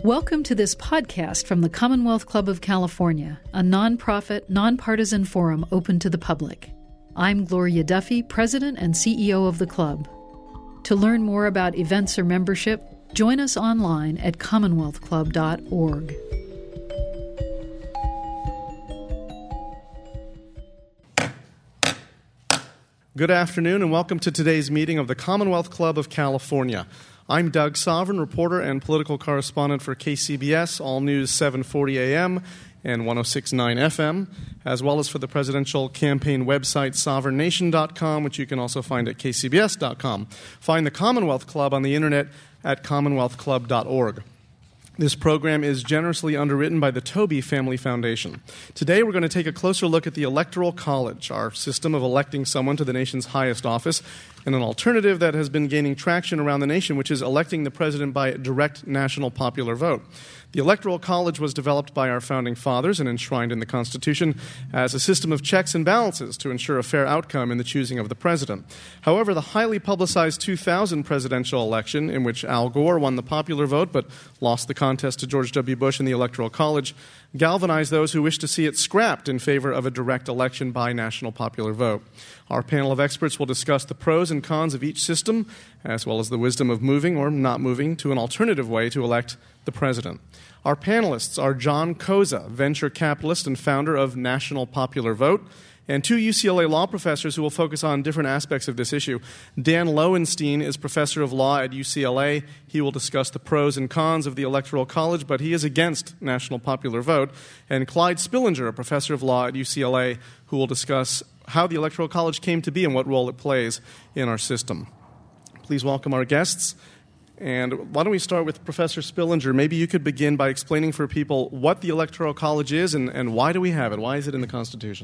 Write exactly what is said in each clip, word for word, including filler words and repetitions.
Welcome to this podcast from the Commonwealth Club of California, a nonprofit, nonpartisan forum open to the public. I'm Gloria Duffy, President and C E O of the club. To learn more about events or membership, join us online at commonwealth club dot org. Good afternoon and welcome to today's meeting of the Commonwealth Club of California. I'm Doug Sovereign, reporter and political correspondent for K C B S, All News seven forty A M and one oh six point nine F M, as well as for the presidential campaign website sovereign nation dot com, which you can also find at k c b s dot com. Find the Commonwealth Club on the internet at commonwealth club dot org. This program is generously underwritten by the Toby Family Foundation. Today we're going to take a closer look at the Electoral College, our system of electing someone to the nation's highest office, and an alternative that has been gaining traction around the nation, which is electing the president by direct national popular vote. The Electoral College was developed by our founding fathers and enshrined in the Constitution as a system of checks and balances to ensure a fair outcome in the choosing of the president. However, the highly publicized two thousand presidential election, in which Al Gore won the popular vote but lost the contest to George W. Bush in the Electoral College, galvanized those who wish to see it scrapped in favor of a direct election by national popular vote. Our panel of experts will discuss the pros and cons of each system, as well as the wisdom of moving or not moving to an alternative way to elect the president. Our panelists are John Koza, venture capitalist and founder of National Popular Vote, and two U C L A law professors who will focus on different aspects of this issue. Dan Lowenstein is professor of law at U C L A. He will discuss the pros and cons of the Electoral College, but he is against National Popular Vote. And Clyde Spillinger, a professor of law at U C L A, who will discuss how the Electoral College came to be and what role it plays in our system. Please welcome our guests. And why don't we start with Professor Spillinger? Maybe you could begin by explaining for people what the Electoral College is and, and why do we have it? Why is it in the Constitution?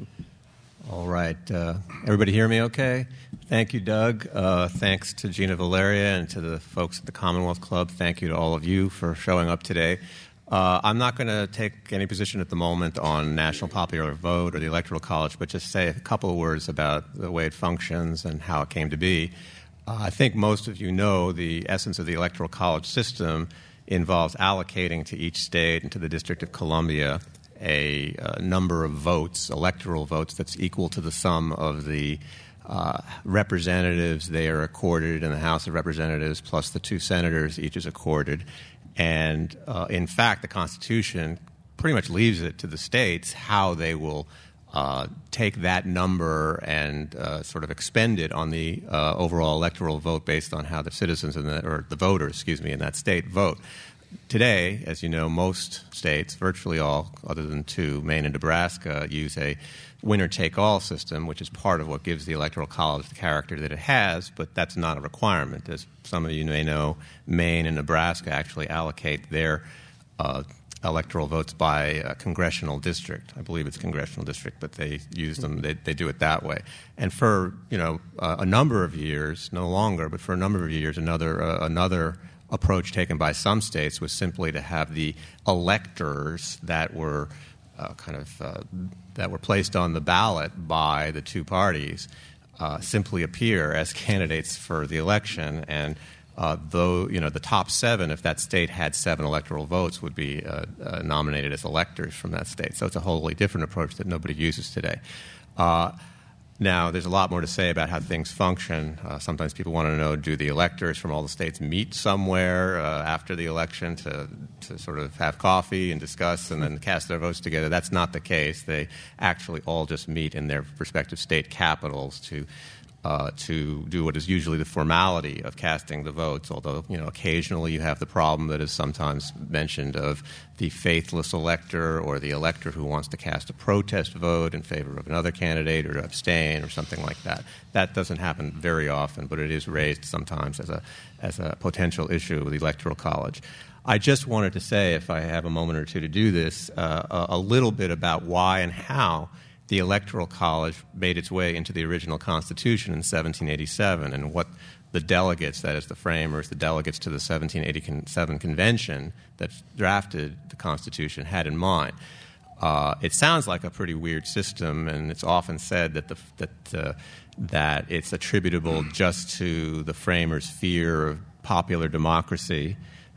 All right. Uh, everybody hear me okay? Thank you, Doug. Uh, thanks to Gina Valeria and to the folks at the Commonwealth Club. Thank you to all of you for showing up today. Uh, I'm not going to take any position at the moment on National Popular Vote or the Electoral College, but just say a couple of words about the way it functions and how it came to be. Uh, I think most of you know the essence of the Electoral College system involves allocating to each state and to the District of Columbia a, a number of votes, electoral votes, that's equal to the sum of the uh, representatives they are accorded in the House of Representatives plus the two senators each is accorded. And uh, in fact, the Constitution pretty much leaves it to the states how they will uh, take that number and uh, sort of expend it on the uh, overall electoral vote based on how the citizens in the, or the voters, excuse me, in that state vote. Today, as you know, most states, virtually all, other than two, Maine and Nebraska, use a winner-take-all system, which is part of what gives the Electoral College the character that it has, but that's not a requirement. As some of you may know, Maine and Nebraska actually allocate their uh, electoral votes by a congressional district. I believe it's congressional district, but they use them, they, they do it that way. And for, you know, uh, a number of years, no longer, but for a number of years, another uh, another approach taken by some states was simply to have the electors that were uh, kind of uh, that were placed on the ballot by the two parties uh, simply appear as candidates for the election, and uh, though you know the top seven, if that state had seven electoral votes, would be uh, uh, nominated as electors from that state. So it's a wholly different approach that nobody uses today. Uh, Now, there's a lot more to say about how things function. Uh, sometimes people want to know, do the electors from all the states meet somewhere uh, after the election to, to sort of have coffee and discuss and then cast their votes together? That's not the case. They actually all just meet in their respective state capitals to uh, to do what is usually the formality of casting the votes, although, you know, occasionally you have the problem that is sometimes mentioned of the faithless elector or the elector who wants to cast a protest vote in favor of another candidate or to abstain or something like that. That doesn't happen very often, but it is raised sometimes as a as a potential issue with the Electoral College. I just wanted to say, if I have a moment or two to do this, uh, a, a little bit about why and how the Electoral College made its way into the original Constitution in seventeen eighty-seven and what the delegates, that is the framers, the delegates to the seventeen eighty-seven convention that drafted the Constitution had in mind. Uh, it sounds like a pretty weird system, and it's often said that the, that uh, that it's attributable just to the framers' fear of popular democracy.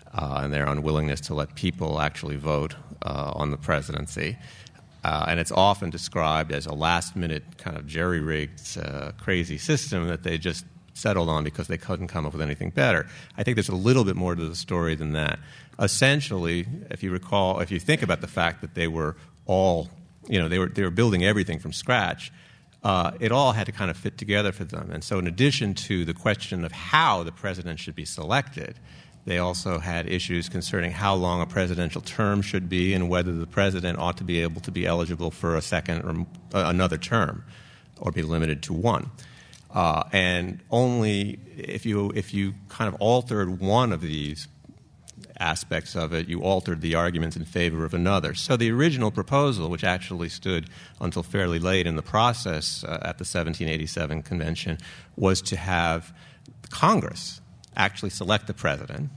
uh, and their unwillingness to let people actually vote uh, on the presidency. Uh, and it's often described as a last-minute kind of jerry-rigged, uh, crazy system that they just settled on because they couldn't come up with anything better. I think there's a little bit more to the story than that. Essentially, if you recall, if you think about the fact that they were all, you know, they were they were building everything from scratch, uh, it all had to kind of fit together for them. And so in addition to the question of how the president should be selected, they also had issues concerning how long a presidential term should be and whether the president ought to be able to be eligible for a second or uh, another term or be limited to one. Uh, and only if you if you kind of altered one of these aspects of it, you altered the arguments in favor of another. So the original proposal, which actually stood until fairly late in the process uh, at the seventeen eighty-seven convention, was to have Congress actually select the president,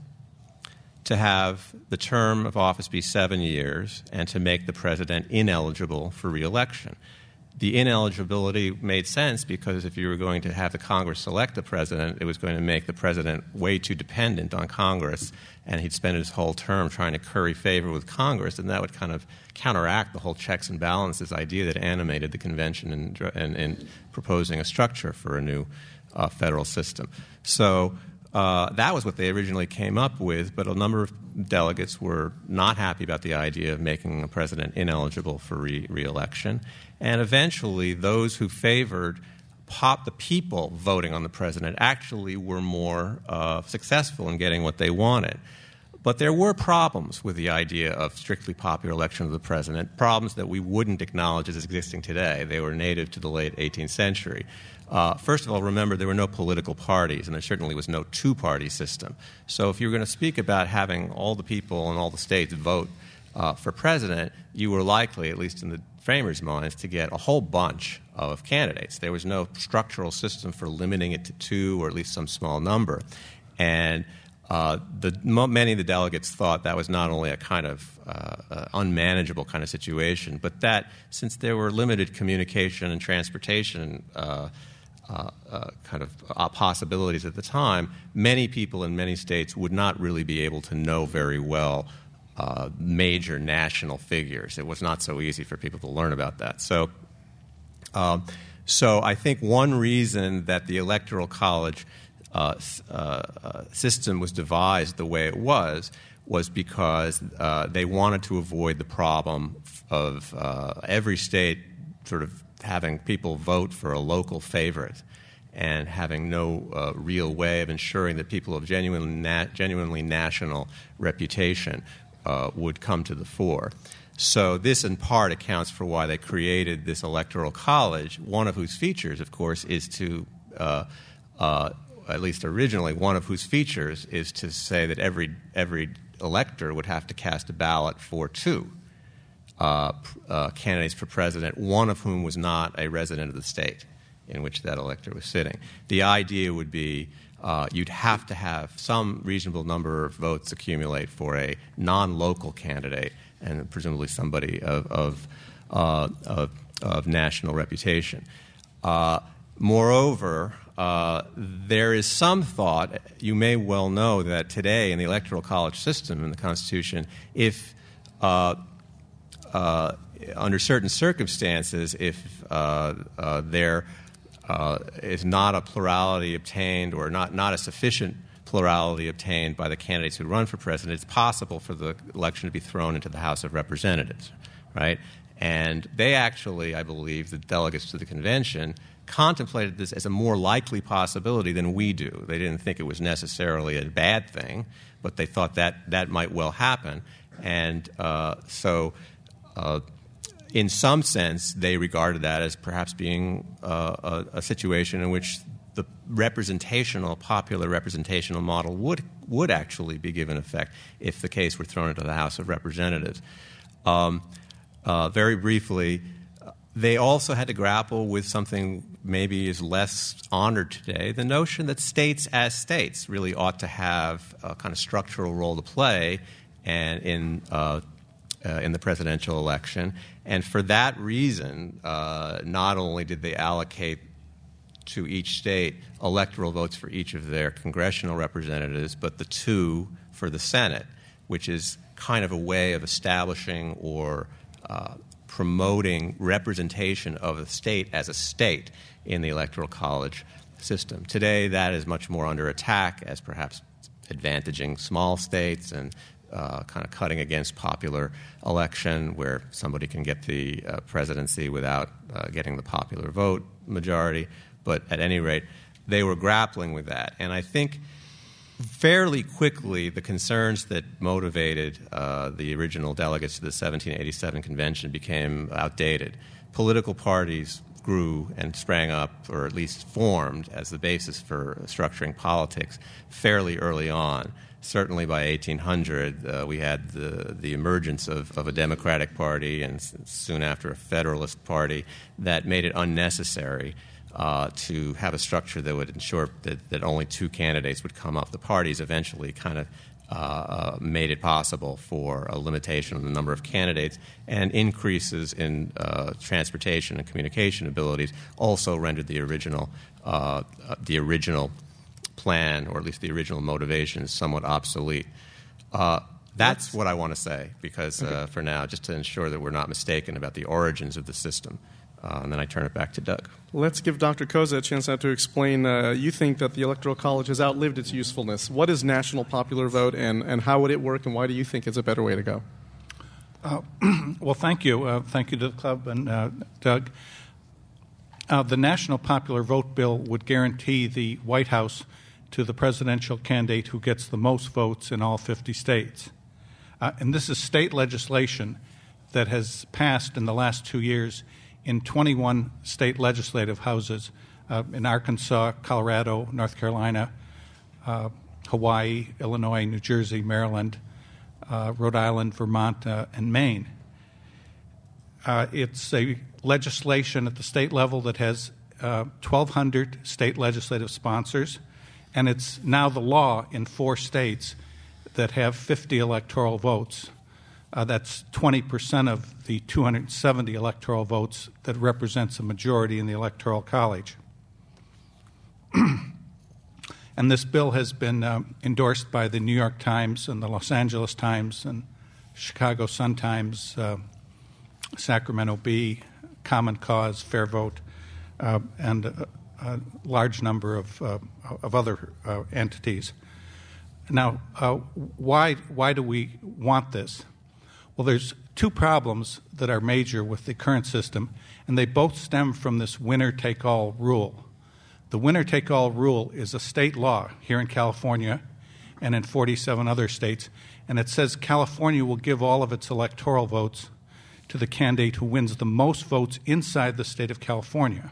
to have the term of office be seven years, and to make the president ineligible for re-election. The ineligibility made sense because if you were going to have the Congress select the president, it was going to make the president way too dependent on Congress, and he'd spend his whole term trying to curry favor with Congress, and that would kind of counteract the whole checks and balances idea that animated the convention in, in, in proposing a structure for a new uh, federal system. So uh, that was what they originally came up with, but a number of delegates were not happy about the idea of making a president ineligible for re- re-election. And eventually, those who favored pop the people voting on the president actually were more uh, successful in getting what they wanted. But there were problems with the idea of strictly popular election of the president, problems that we wouldn't acknowledge as existing today. They were native to the late eighteenth century. Uh, first of all, remember, there were no political parties, and there certainly was no two-party system. So if you were going to speak about having all the people in all the states vote uh, for president, you were likely, at least in the framers' minds, to get a whole bunch of candidates. There was no structural system for limiting it to two or at least some small number. And uh, the, many of the delegates thought that was not only a kind of uh, uh, unmanageable kind of situation, but that since there were limited communication and transportation uh, uh, uh, kind of uh, possibilities at the time, many people in many states would not really be able to know very well Uh, major national figures. It was not so easy for people to learn about that. So, um, so I think one reason that the Electoral College uh, uh, uh, system was devised the way it was was because uh, they wanted to avoid the problem of uh, every state sort of having people vote for a local favorite and having no uh, real way of ensuring that people of genuinely, na- genuinely national reputation Uh, would come to the fore. So this in part accounts for why they created this electoral college, one of whose features, of course, is to, uh, uh, at least originally, one of whose features is to say that every every elector would have to cast a ballot for two uh, uh, candidates for president, one of whom was not a resident of the state in which that elector was sitting. The idea would be Uh, you'd have to have some reasonable number of votes accumulate for a non-local candidate, and presumably somebody of of, uh, of, of national reputation. Uh, moreover, uh, there is some thought, you may well know that today in the Electoral College system in the Constitution, if uh, uh, under certain circumstances, if uh, uh, there Uh, is not a plurality obtained or not, not a sufficient plurality obtained by the candidates who run for president, it's possible for the election to be thrown into the House of Representatives, right? And they actually, I believe, the delegates to the convention contemplated this as a more likely possibility than we do. They didn't think it was necessarily a bad thing, but they thought that that might well happen. And uh, so uh, in some sense, they regarded that as perhaps being uh, a, a situation in which the representational, popular representational model would would actually be given effect if the case were thrown into the House of Representatives. Um, uh, very briefly, they also had to grapple with something maybe is less honored today, the notion that states as states really ought to have a kind of structural role to play and in uh, uh, in the presidential election. And for that reason, uh, not only did they allocate to each state electoral votes for each of their congressional representatives, but the two for the Senate, which is kind of a way of establishing or uh, promoting representation of the state as a state in the Electoral College system. Today, that is much more under attack as perhaps advantaging small states and uh, kind of cutting against popular election where somebody can get the uh, presidency without uh, getting the popular vote majority. But at any rate, they were grappling with that. And I think fairly quickly the concerns that motivated uh, the original delegates to the seventeen eighty-seven convention became outdated. Political parties grew and sprang up, or at least formed, as the basis for structuring politics fairly early on. Certainly by eighteen hundred, uh, we had the, the emergence of, of a Democratic Party and s- soon after a Federalist Party that made it unnecessary uh, to have a structure that would ensure that, that only two candidates would come up. The parties eventually kind of uh, uh, made it possible for a limitation on the number of candidates, and increases in uh, transportation and communication abilities also rendered the original uh, uh, the original plan, or at least the original motivation, somewhat obsolete. Uh, that's what I want to say, because uh, okay. for now, just to ensure that we're not mistaken about the origins of the system. Uh, and then I turn it back to Doug. Let's give Doctor Koza a chance now to explain. Uh, you think that the Electoral College has outlived its usefulness. What is national popular vote, and, and how would it work, and why do you think it's a better way to go? Uh, well, thank you. Uh, thank you to the club and uh, Doug. Uh, the National Popular Vote Bill would guarantee the White House to the presidential candidate who gets the most votes in all fifty states. Uh, and this is state legislation that has passed in the last two years in twenty-one state legislative houses uh, in Arkansas, Colorado, North Carolina, uh, Hawaii, Illinois, New Jersey, Maryland, uh, Rhode Island, Vermont, uh, and Maine. Uh, it's a legislation at the state level that has uh, twelve hundred state legislative sponsors, and it's now the law in four states that have fifty electoral votes. Uh, that's twenty percent of the two hundred seventy electoral votes that represents a majority in the Electoral College. And this bill has been uh, endorsed by the New York Times and the Los Angeles Times and Chicago Sun-Times, uh, Sacramento Bee, Common Cause, Fair Vote, uh, and a, a large number of, uh, of other uh, entities. Now, uh, why, why do we want this? Well, there's two problems that are major with the current system, and they both stem from this winner-take-all rule. The winner-take-all rule is a state law here in California and in forty-seven other states, and it says California will give all of its electoral votes to the candidate who wins the most votes inside the state of California.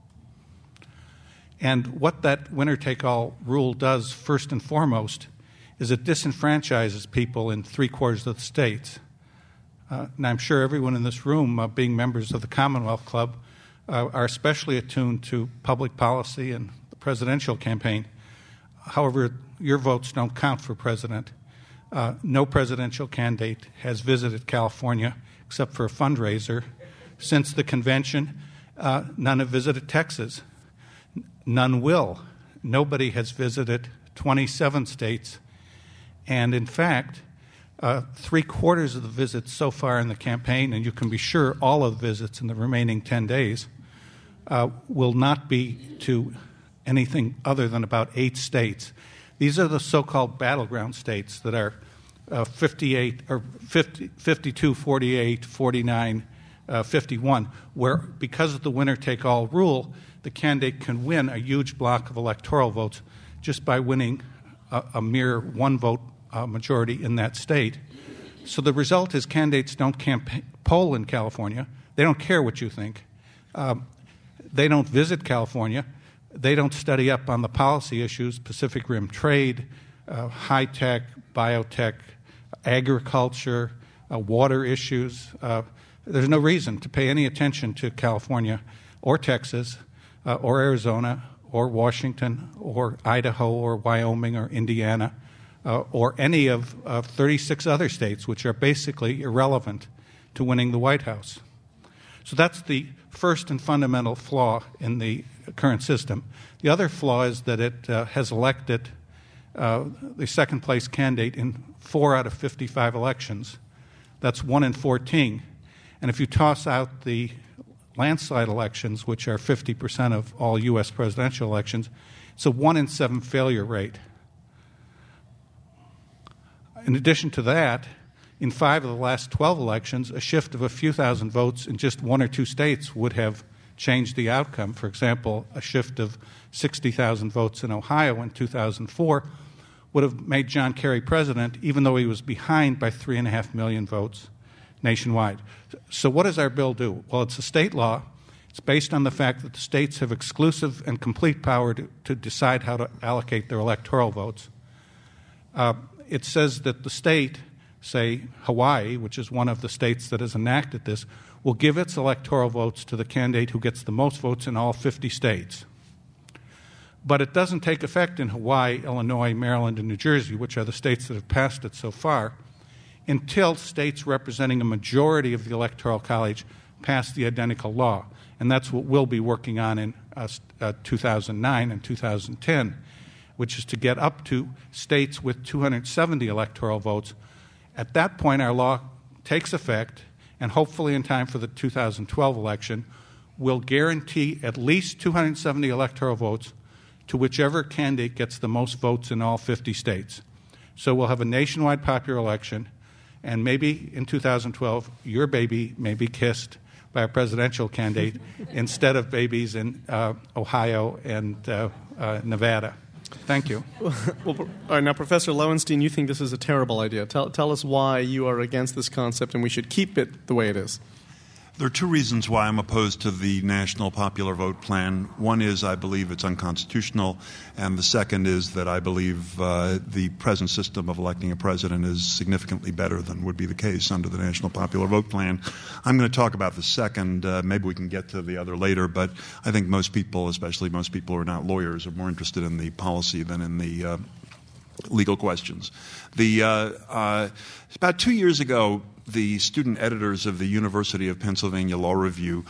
And what that winner-take-all rule does, first and foremost, is it disenfranchises people in three-quarters of the states. Uh, and I'm sure everyone in this room, uh, being members of the Commonwealth Club, uh, are especially attuned to public policy and the presidential campaign. However, your votes don't count for president. Uh, no presidential candidate has visited California except for a fundraiser. Since the convention, uh, none have visited Texas. None will. Nobody has visited twenty-seven states. And in fact, uh, three-quarters of the visits so far in the campaign, and you can be sure all of the visits in the remaining ten days, uh, will not be to anything other than about eight states. These are the so-called battleground states that are uh, fifty-eight or fifty, fifty-two, forty-eight, forty-nine, uh, fifty-one, where because of the winner-take-all rule, the candidate can win a huge block of electoral votes just by winning a, a mere one-vote uh, majority in that state. So the result is candidates don't campaign, poll in California. They don't care what you think. Um, they don't visit California. They don't study up on the policy issues, Pacific Rim trade, uh, high-tech, biotech, agriculture, uh, water issues. Uh, there's no reason to pay any attention to California or Texas uh, or Arizona or Washington or Idaho or Wyoming or Indiana uh, or any of uh, thirty-six other states, which are basically irrelevant to winning the White House. So that's the first and fundamental flaw in the current system. The other flaw is that it uh, has elected uh, the second-place candidate in four out of fifty-five elections. That's one in fourteen. And if you toss out the landslide elections, which are fifty percent of all U S presidential elections, it's a one in seven failure rate. In addition to that, in five of the last twelve elections, a shift of a few thousand votes in just one or two states would have changed the outcome. For example, a shift of sixty thousand votes in Ohio in two thousand four would have made John Kerry president, even though he was behind by three and a half million votes nationwide. So what does our bill do? Well, it's a state law. It's based on the fact that the states have exclusive and complete power to, to decide how to allocate their electoral votes. Uh, it says that the state, say Hawaii, which is one of the states that has enacted this, will give its electoral votes to the candidate who gets the most votes in all fifty states. But it doesn't take effect in Hawaii, Illinois, Maryland, and New Jersey, which are the states that have passed it so far, until states representing a majority of the Electoral College pass the identical law. And that's what we'll be working on in uh, uh, two thousand nine and two thousand ten, which is to get up to states with two hundred seventy electoral votes. At that point, our law takes effect, and hopefully in time for the two thousand twelve election, will guarantee at least two hundred seventy electoral votes to whichever candidate gets the most votes in all fifty states. So we'll have a nationwide popular election, and maybe in two thousand twelve, your baby may be kissed by a presidential candidate instead of babies in uh, Ohio and uh, uh, Nevada. Thank you. Well, all right, now, Professor Lowenstein, you think this is a terrible idea. Tell, tell us why you are against this concept and we should keep it the way it is. There are two reasons why I'm opposed to the national popular vote plan. One is I believe it's unconstitutional, and the second is that I believe uh, the present system of electing a president is significantly better than would be the case under the national popular vote plan. I'm going to talk about the second. Uh, maybe we can get to the other later, but I think most people, especially most people who are not lawyers, are more interested in the policy than in the uh, legal questions. The uh, uh, about two years ago, the student editors of the University of Pennsylvania Law Review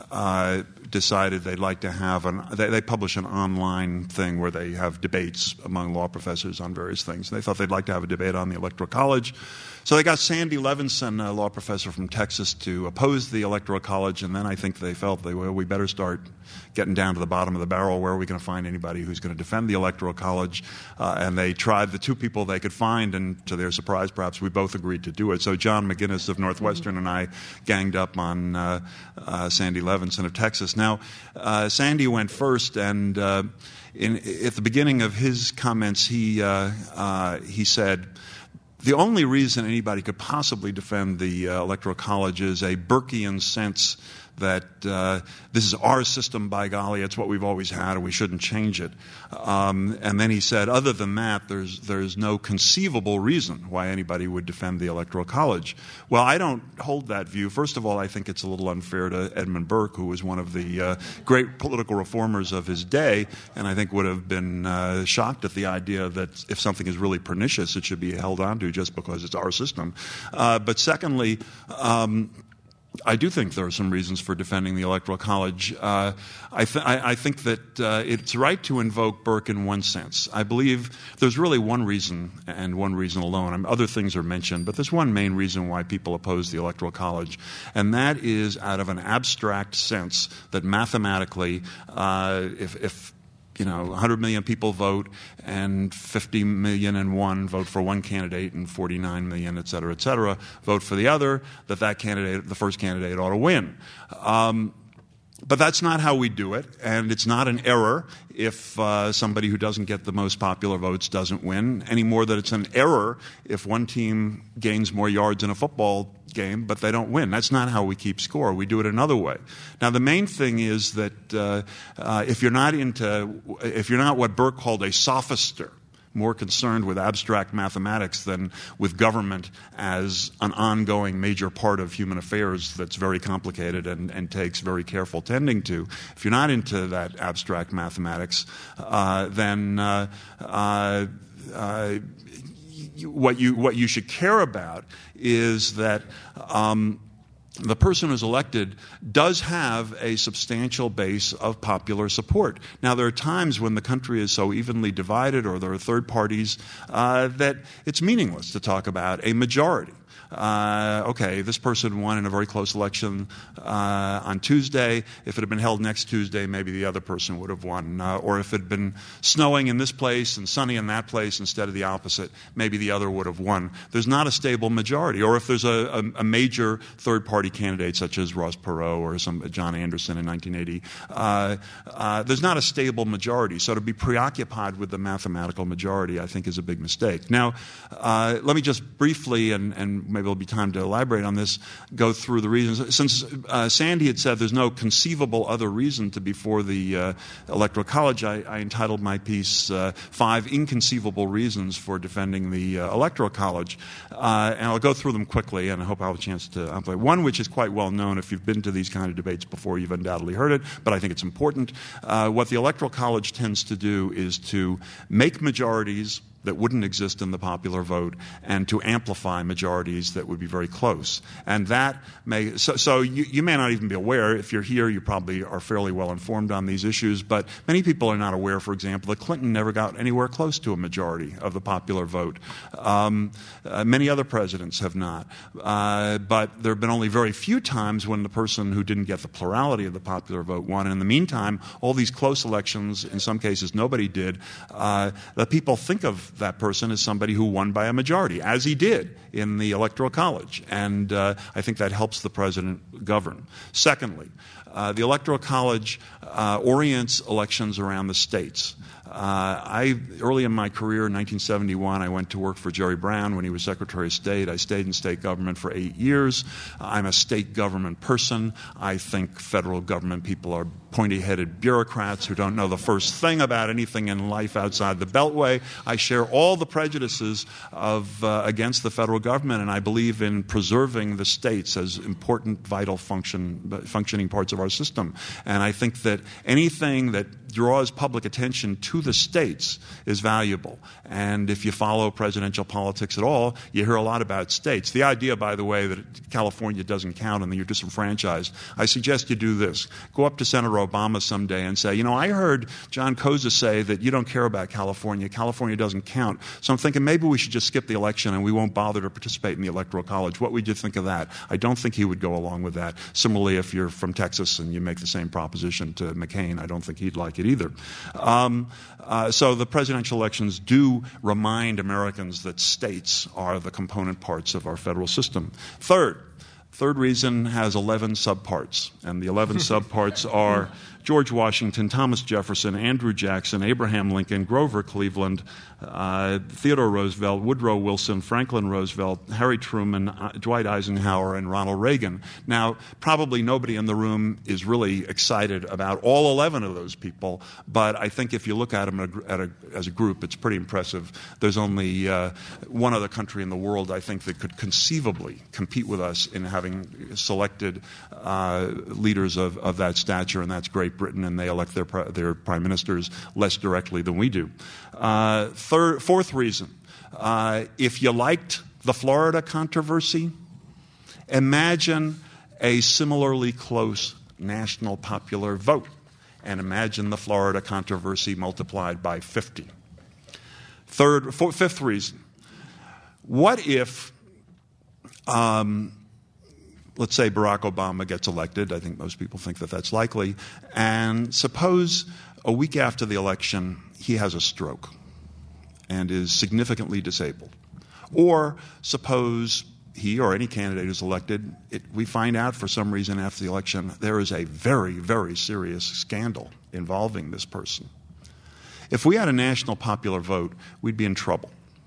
uh, decided they'd like to have an they, they publish an online thing where they have debates among law professors on various things. They thought they'd like to have a debate on the Electoral College. So they got Sandy Levinson, a law professor from Texas, to oppose the Electoral College, and then I think they felt they well, we better start getting down to the bottom of the barrel. Where are we going to find anybody who's going to defend the Electoral College? Uh, and they tried the two people they could find, and to their surprise, perhaps, we both agreed to do it. So John McGinnis of Northwestern and I ganged up on uh, uh, Sandy Levinson of Texas. Now, uh, Sandy went first, and uh, in, at the beginning of his comments, he uh, uh, he said, the only reason anybody could possibly defend the uh, Electoral College is a Burkean sense that uh, this is our system, by golly, it's what we've always had, and we shouldn't change it. Um, and then he said, other than that, there's there's no conceivable reason why anybody would defend the Electoral College. Well, I don't hold that view. First of all, I think it's a little unfair to Edmund Burke, who was one of the uh, great political reformers of his day, and I think would have been uh, shocked at the idea that if something is really pernicious, it should be held on to just because it's our system. Uh, but secondly, um, I do think there are some reasons for defending the Electoral College. Uh, I, th- I, I think that uh, it's right to invoke Burke in one sense. I believe there's really one reason, and one reason alone. I mean, other things are mentioned, but there's one main reason why people oppose the Electoral College, and that is out of an abstract sense that mathematically, uh, if, if you know, one hundred million people vote and fifty million and one vote for one candidate and forty-nine million, et cetera, et cetera, vote for the other, that that candidate, the first candidate, ought to win. Um, But that's not how we do it, and it's not an error if uh, somebody who doesn't get the most popular votes doesn't win, any more than it's an error if one team gains more yards in a football game, but they don't win. That's not how we keep score. We do it another way. Now, the main thing is that uh, uh, if you're not into, if you're not what Burke called a sophister, more concerned with abstract mathematics than with government as an ongoing major part of human affairs that's very complicated and, and takes very careful tending to. If you're not into that abstract mathematics, uh, then uh, uh, uh, you, what you what you should care about is that um, the person who's elected does have a substantial base of popular support. Now, there are times when the country is so evenly divided, or there are third parties, uh, that it's meaningless to talk about a majority. Uh, okay, this person won in a very close election uh, on Tuesday. If it had been held next Tuesday, maybe the other person would have won. Uh, or if it had been snowing in this place and sunny in that place instead of the opposite, maybe the other would have won. There's not a stable majority. Or if there's a, a, a major third-party candidate such as Ross Perot or some John Anderson in nineteen eighty, uh, uh, there's not a stable majority. So to be preoccupied with the mathematical majority, I think, is a big mistake. Now, uh, let me just briefly, and, and maybe there'll be time to elaborate on this, go through the reasons. Since uh, Sandy had said there's no conceivable other reason to be for the uh, Electoral College, I, I entitled my piece uh, Five Inconceivable Reasons for Defending the uh, Electoral College. Uh, and I'll go through them quickly, and I hope I'll have a chance to amplify. One which is quite well known. If you've been to these kind of debates before, you've undoubtedly heard it, but I think it's important. Uh, what the Electoral College tends to do is to make majorities that wouldn't exist in the popular vote, and to amplify majorities that would be very close. And that may, so, so you, you may not even be aware. If you're here, you probably are fairly well informed on these issues, but many people are not aware, for example, that Clinton never got anywhere close to a majority of the popular vote. Um, uh, many other presidents have not. Uh, but there have been only very few times when the person who didn't get the plurality of the popular vote won. And in the meantime, all these close elections, in some cases nobody did, uh, the people think of that person as somebody who won by a majority, as he did in the Electoral College. And uh, I think that helps the president govern. Secondly, uh, the Electoral College uh, orients elections around the states. Uh, I, early in my career, in nineteen seventy-one, I went to work for Jerry Brown when he was Secretary of State. I stayed in state government for eight years. I'm a state government person. I think federal government people are pointy-headed bureaucrats who don't know the first thing about anything in life outside the Beltway. I share all the prejudices of uh, against the federal government, and I believe in preserving the states as important, vital function, functioning parts of our system. And I think that anything that draws public attention to the states is valuable. And if you follow presidential politics at all, you hear a lot about states. The idea, by the way, that California doesn't count and that you're disenfranchised, I suggest you do this. Go up to Senator Obama someday and say, you know, I heard John Koza say that you don't care about California. California doesn't count. So I'm thinking maybe we should just skip the election and we won't bother to participate in the Electoral College. What would you think of that? I don't think he would go along with that. Similarly, if you're from Texas and you make the same proposition to McCain, I don't think he'd like it either. Um, uh, so the presidential elections do remind Americans that states are the component parts of our federal system. Third, third reason has eleven subparts, and the eleven subparts are George Washington, Thomas Jefferson, Andrew Jackson, Abraham Lincoln, Grover Cleveland, uh, Theodore Roosevelt, Woodrow Wilson, Franklin Roosevelt, Harry Truman, uh, Dwight Eisenhower, and Ronald Reagan. Now, probably nobody in the room is really excited about all eleven of those people, but I think if you look at them at a, at a, as a group, it's pretty impressive. There's only uh, one other country in the world, I think, that could conceivably compete with us in having selected uh, leaders of, of that stature, and that's Great Britain, and they elect their their prime ministers less directly than we do. Uh, third, fourth reason, uh, if you liked the Florida controversy, imagine a similarly close national popular vote, and imagine the Florida controversy multiplied by fifty. Third, fourth, fifth reason, what if um, let's say Barack Obama gets elected. I think most people think that that's likely. And suppose a week after the election, he has a stroke and is significantly disabled. Or suppose he or any candidate who's elected, it, we find out for some reason after the election there is a very, very serious scandal involving this person. If we had a national popular vote, we'd be in trouble.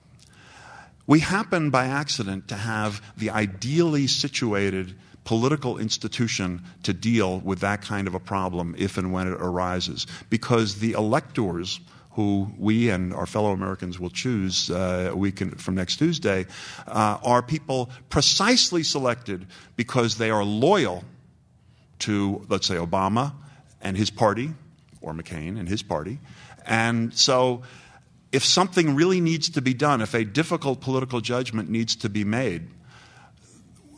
We happen by accident to have the ideally situated political institution to deal with that kind of a problem if and when it arises, because the electors who we and our fellow Americans will choose uh, a week in, from next Tuesday uh, are people precisely selected because they are loyal to, let's say, Obama and his party, or McCain and his party. And so if something really needs to be done, if a difficult political judgment needs to be made,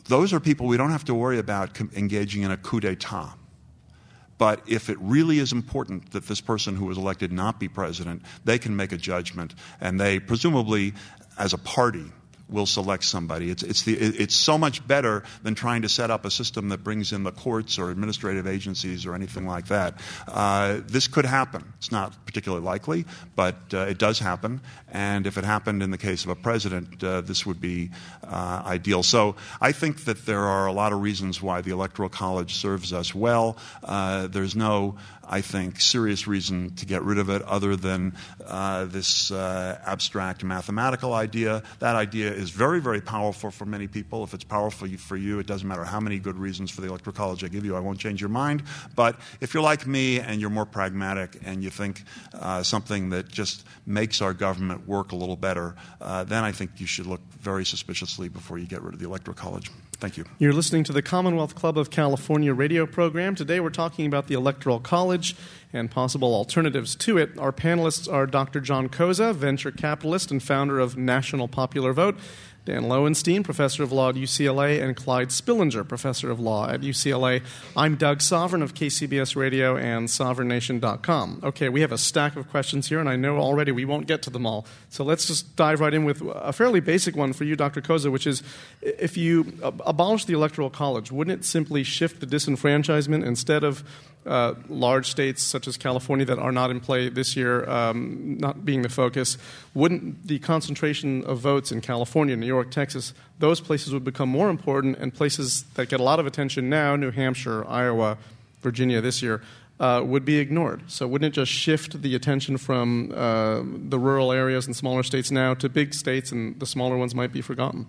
those are people we don't have to worry about com- engaging in a coup d'etat. But if it really is important that this person who was elected not be president, they can make a judgment, and they presumably, as a party, will select somebody. It's, it's, the, it's so much better than trying to set up a system that brings in the courts or administrative agencies or anything like that. Uh, this could happen. It's not particularly likely, but uh, it does happen. And if it happened in the case of a president, uh, this would be uh, ideal. So I think that there are a lot of reasons why the Electoral College serves us well. Uh, there's no, I think, serious reason to get rid of it other than uh, this uh, abstract mathematical idea. That idea is very, very powerful for many people. If it's powerful for you, it doesn't matter how many good reasons for the Electoral College I give you. I won't change your mind. But if you're like me and you're more pragmatic and you think uh, something that just makes our government work a little better, uh, then I think you should look very suspiciously before you get rid of the Electoral College. Thank you. You're listening to the Commonwealth Club of California radio program. Today we're talking about the Electoral College and possible alternatives to it. Our panelists are Doctor John Koza, venture capitalist and founder of National Popular Vote, Dan Lowenstein, professor of law at U C L A, and Clyde Spillinger, professor of law at U C L A. I'm Doug Sovern of K C B S Radio and Sovereign Nation dot com. Okay, we have a stack of questions here, and I know already we won't get to them all. So let's just dive right in with a fairly basic one for you, Doctor Koza, which is, if you abolish the Electoral College, wouldn't it simply shift the disenfranchisement instead of Uh, large states such as California that are not in play this year um, not being the focus? Wouldn't the concentration of votes in California, New York, Texas, those places would become more important, and places that get a lot of attention now, New Hampshire, Iowa, Virginia this year, uh, would be ignored? So wouldn't it just shift the attention from uh, the rural areas and smaller states now to big states, and the smaller ones might be forgotten?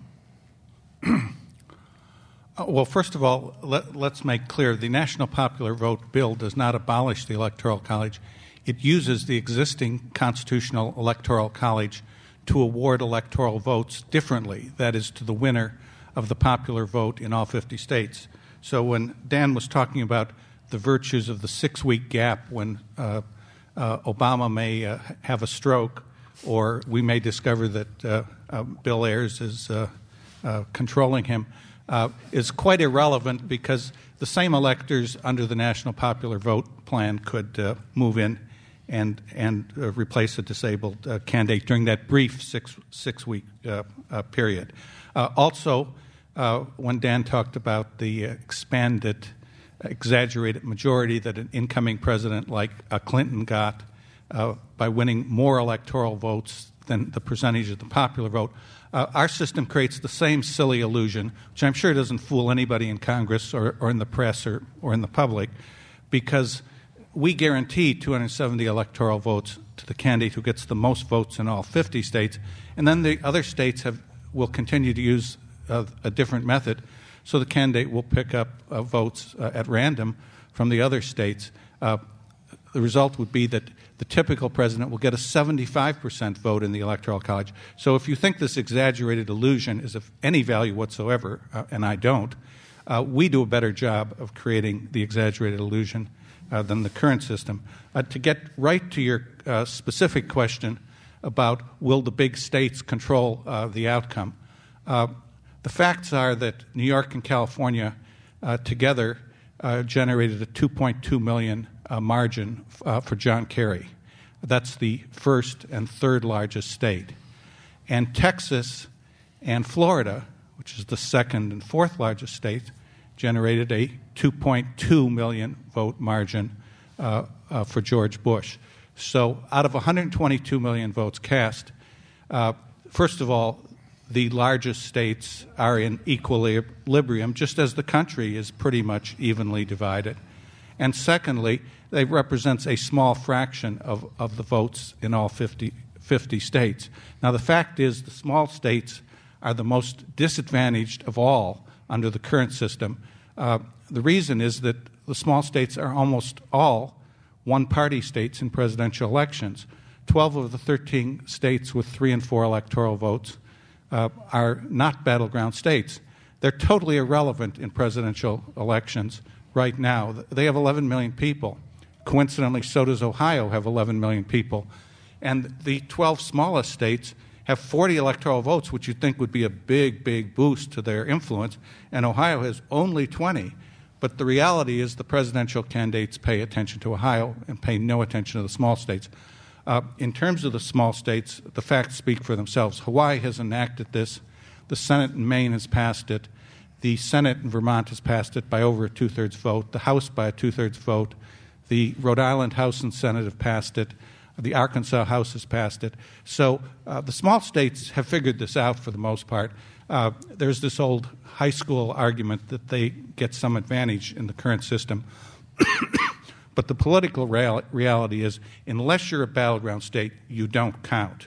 Well, first of all, let, let's make clear the National Popular Vote bill does not abolish the Electoral College. It uses the existing constitutional Electoral College to award electoral votes differently, that is, to the winner of the popular vote in all fifty states. So when Dan was talking about the virtues of the six-week gap when uh, uh, Obama may uh, have a stroke, or we may discover that uh, uh, Bill Ayers is uh, uh, controlling him, Uh, is quite irrelevant, because the same electors under the National Popular Vote plan could uh, move in and and uh, replace a disabled uh, candidate during that brief six six week uh, uh, period. Uh, also, uh, when Dan talked about the expanded, exaggerated majority that an incoming president like uh, Clinton got uh, by winning more electoral votes than the percentage of the popular vote, Uh, our system creates the same silly illusion, which I'm sure doesn't fool anybody in Congress or, or in the press or, or in the public, because we guarantee two hundred seventy electoral votes to the candidate who gets the most votes in all fifty states, and then the other states have will continue to use uh, a different method, so the candidate will pick up uh, votes uh, at random from the other states. Uh, the result would be that the typical president will get a seventy-five percent vote in the Electoral College. So if you think this exaggerated illusion is of any value whatsoever, uh, and I don't, uh, we do a better job of creating the exaggerated illusion uh, than the current system. Uh, to get right to your uh, specific question about will the big states control uh, the outcome, uh, the facts are that New York and California uh, together uh, generated a two point two million Uh, margin uh, for John Kerry. That's the first and third largest state. And Texas and Florida, which is the second and fourth largest state, generated a two point two million vote margin uh, uh, for George Bush. So out of one hundred twenty-two million votes cast, uh, first of all, the largest states are in equilibrium, just as the country is pretty much evenly divided. And secondly, they represents a small fraction of, of the votes in all fifty, fifty states. Now, the fact is the small states are the most disadvantaged of all under the current system. Uh, the reason is that the small states are almost all one-party states in presidential elections. Twelve of the thirteen states with three and four electoral votes uh, are not battleground states. They're totally irrelevant in presidential elections right now. They have eleven million people. Coincidentally, so does Ohio have eleven million people. And the twelve smallest states have forty electoral votes, which you'd think would be a big, big boost to their influence, and Ohio has only twenty. But the reality is the presidential candidates pay attention to Ohio and pay no attention to the small states. Uh, in terms of the small states, the facts speak for themselves. Hawaii has enacted this. The Senate in Maine has passed it. The Senate in Vermont has passed it by over a two-thirds vote. The House by a two-thirds vote. The Rhode Island House and Senate have passed it. The Arkansas House has passed it. So uh, the small states have figured this out for the most part. Uh, there's this old high school argument that they get some advantage in the current system. But the political real- reality is, unless you're a battleground state, you don't count.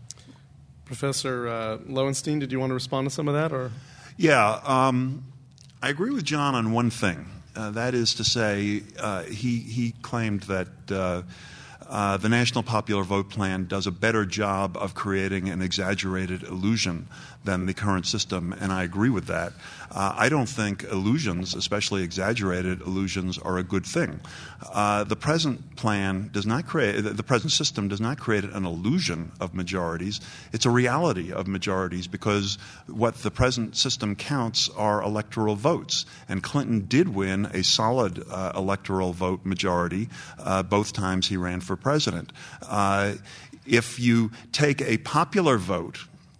Professor uh, Lowenstein, did you want to respond to some of that? Or Yeah, um, I agree with John on one thing. Uh, that is to say, uh, he, he claimed that uh, uh, the National Popular Vote Plan does a better job of creating an exaggerated illusion than the current system, and I agree with that. Uh, I don't think illusions, especially exaggerated illusions, are a good thing. Uh, the present plan does not create, the present system does not create an illusion of majorities. It's a reality of majorities because what the present system counts are electoral votes. And Clinton did win a solid uh, electoral vote majority uh, both times he ran for president. Uh, if you take a popular vote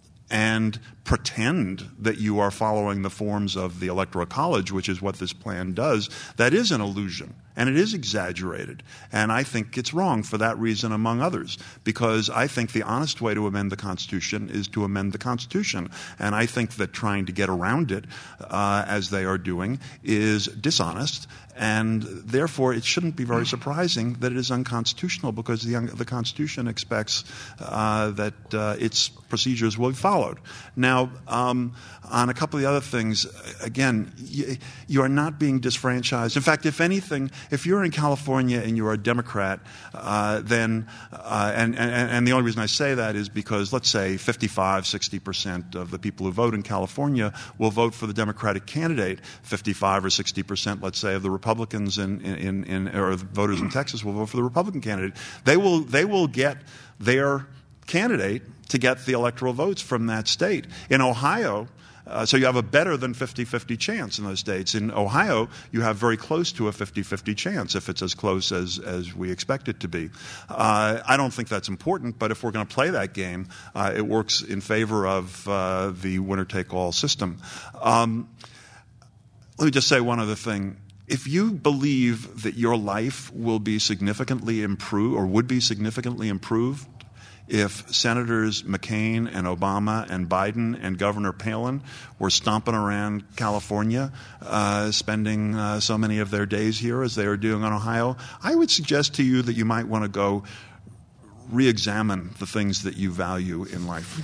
and pretend that you are following the forms of the Electoral College, which is what this plan does, that is an illusion, and it is exaggerated. And I think it's wrong for that reason, among others, because I think the honest way to amend the Constitution is to amend the Constitution. And I think that trying to get around it, uh, as they are doing, is dishonest, and therefore it shouldn't be very surprising that it is unconstitutional, because the, the Constitution expects uh, that uh, its procedures will be followed. Now, Now, um, on a couple of the other things, again, you, you are not being disfranchised. In fact, if anything, if you're in California and you're a Democrat, uh, then, uh, and, and, and the only reason I say that is because, let's say, fifty-five, sixty percent of the people who vote in California will vote for the Democratic candidate. fifty-five or sixty percent, let's say, of the Republicans in, in, in, or the voters in Texas will vote for the Republican candidate. They will, they will get their candidate to get the electoral votes from that state. In Ohio, uh, so you have a better than fifty-fifty chance in those states. In Ohio, you have very close to a fifty-fifty chance if it's as close as, as we expect it to be. Uh, I don't think that's important, but if we're going to play that game, uh, it works in favor of uh, the winner-take-all system. Um, let me just say one other thing. If you believe that your life will be significantly improved or would be significantly improved if Senators McCain and Obama and Biden and Governor Palin were stomping around California, uh, spending uh, so many of their days here as they are doing in Ohio, I would suggest to you that you might want to go re-examine the things that you value in life.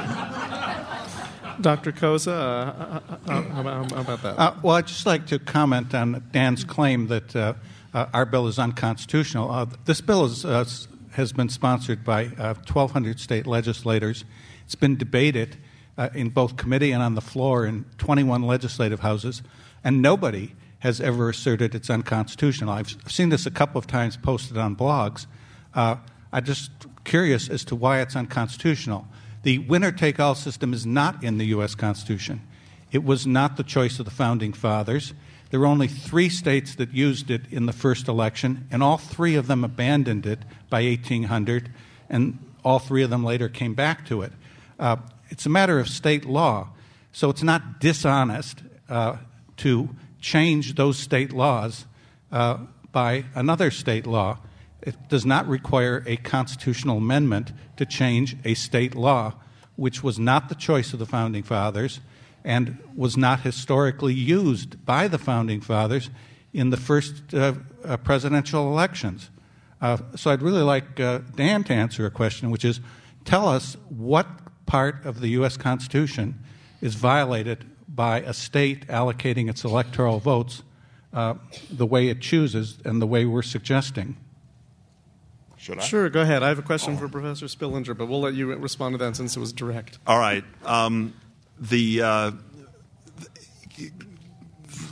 Doctor Koza, uh, uh, how about that? Uh, well, I'd just like to comment on Dan's claim that uh, uh, our bill is unconstitutional. Uh, this bill is uh, has been sponsored by uh, twelve hundred state legislators. It's been debated uh, in both committee and on the floor in twenty-one legislative houses, and nobody has ever asserted it's unconstitutional. I've seen this a couple of times posted on blogs. Uh, I'm just curious as to why it's unconstitutional. The winner-take-all system is not in the U S Constitution. It was not the choice of the Founding Fathers. There were only three states that used it in the first election, and all three of them abandoned it by eighteen hundred, and all three of them later came back to it. Uh, it's a matter of state law, so it's not dishonest uh, to change those state laws uh, by another state law. It does not require a constitutional amendment to change a state law, which was not the choice of the Founding Fathers and was not historically used by the Founding Fathers in the first uh, uh, presidential elections. Uh, so I'd really like uh, Dan to answer a question, which is, tell us what part of the U S Constitution is violated by a state allocating its electoral votes uh, the way it chooses and the way we're suggesting. Should I? Sure, go ahead. I have a question oh. for Professor Spillinger, but we'll let you respond to that since it was direct. All right. Um, the uh,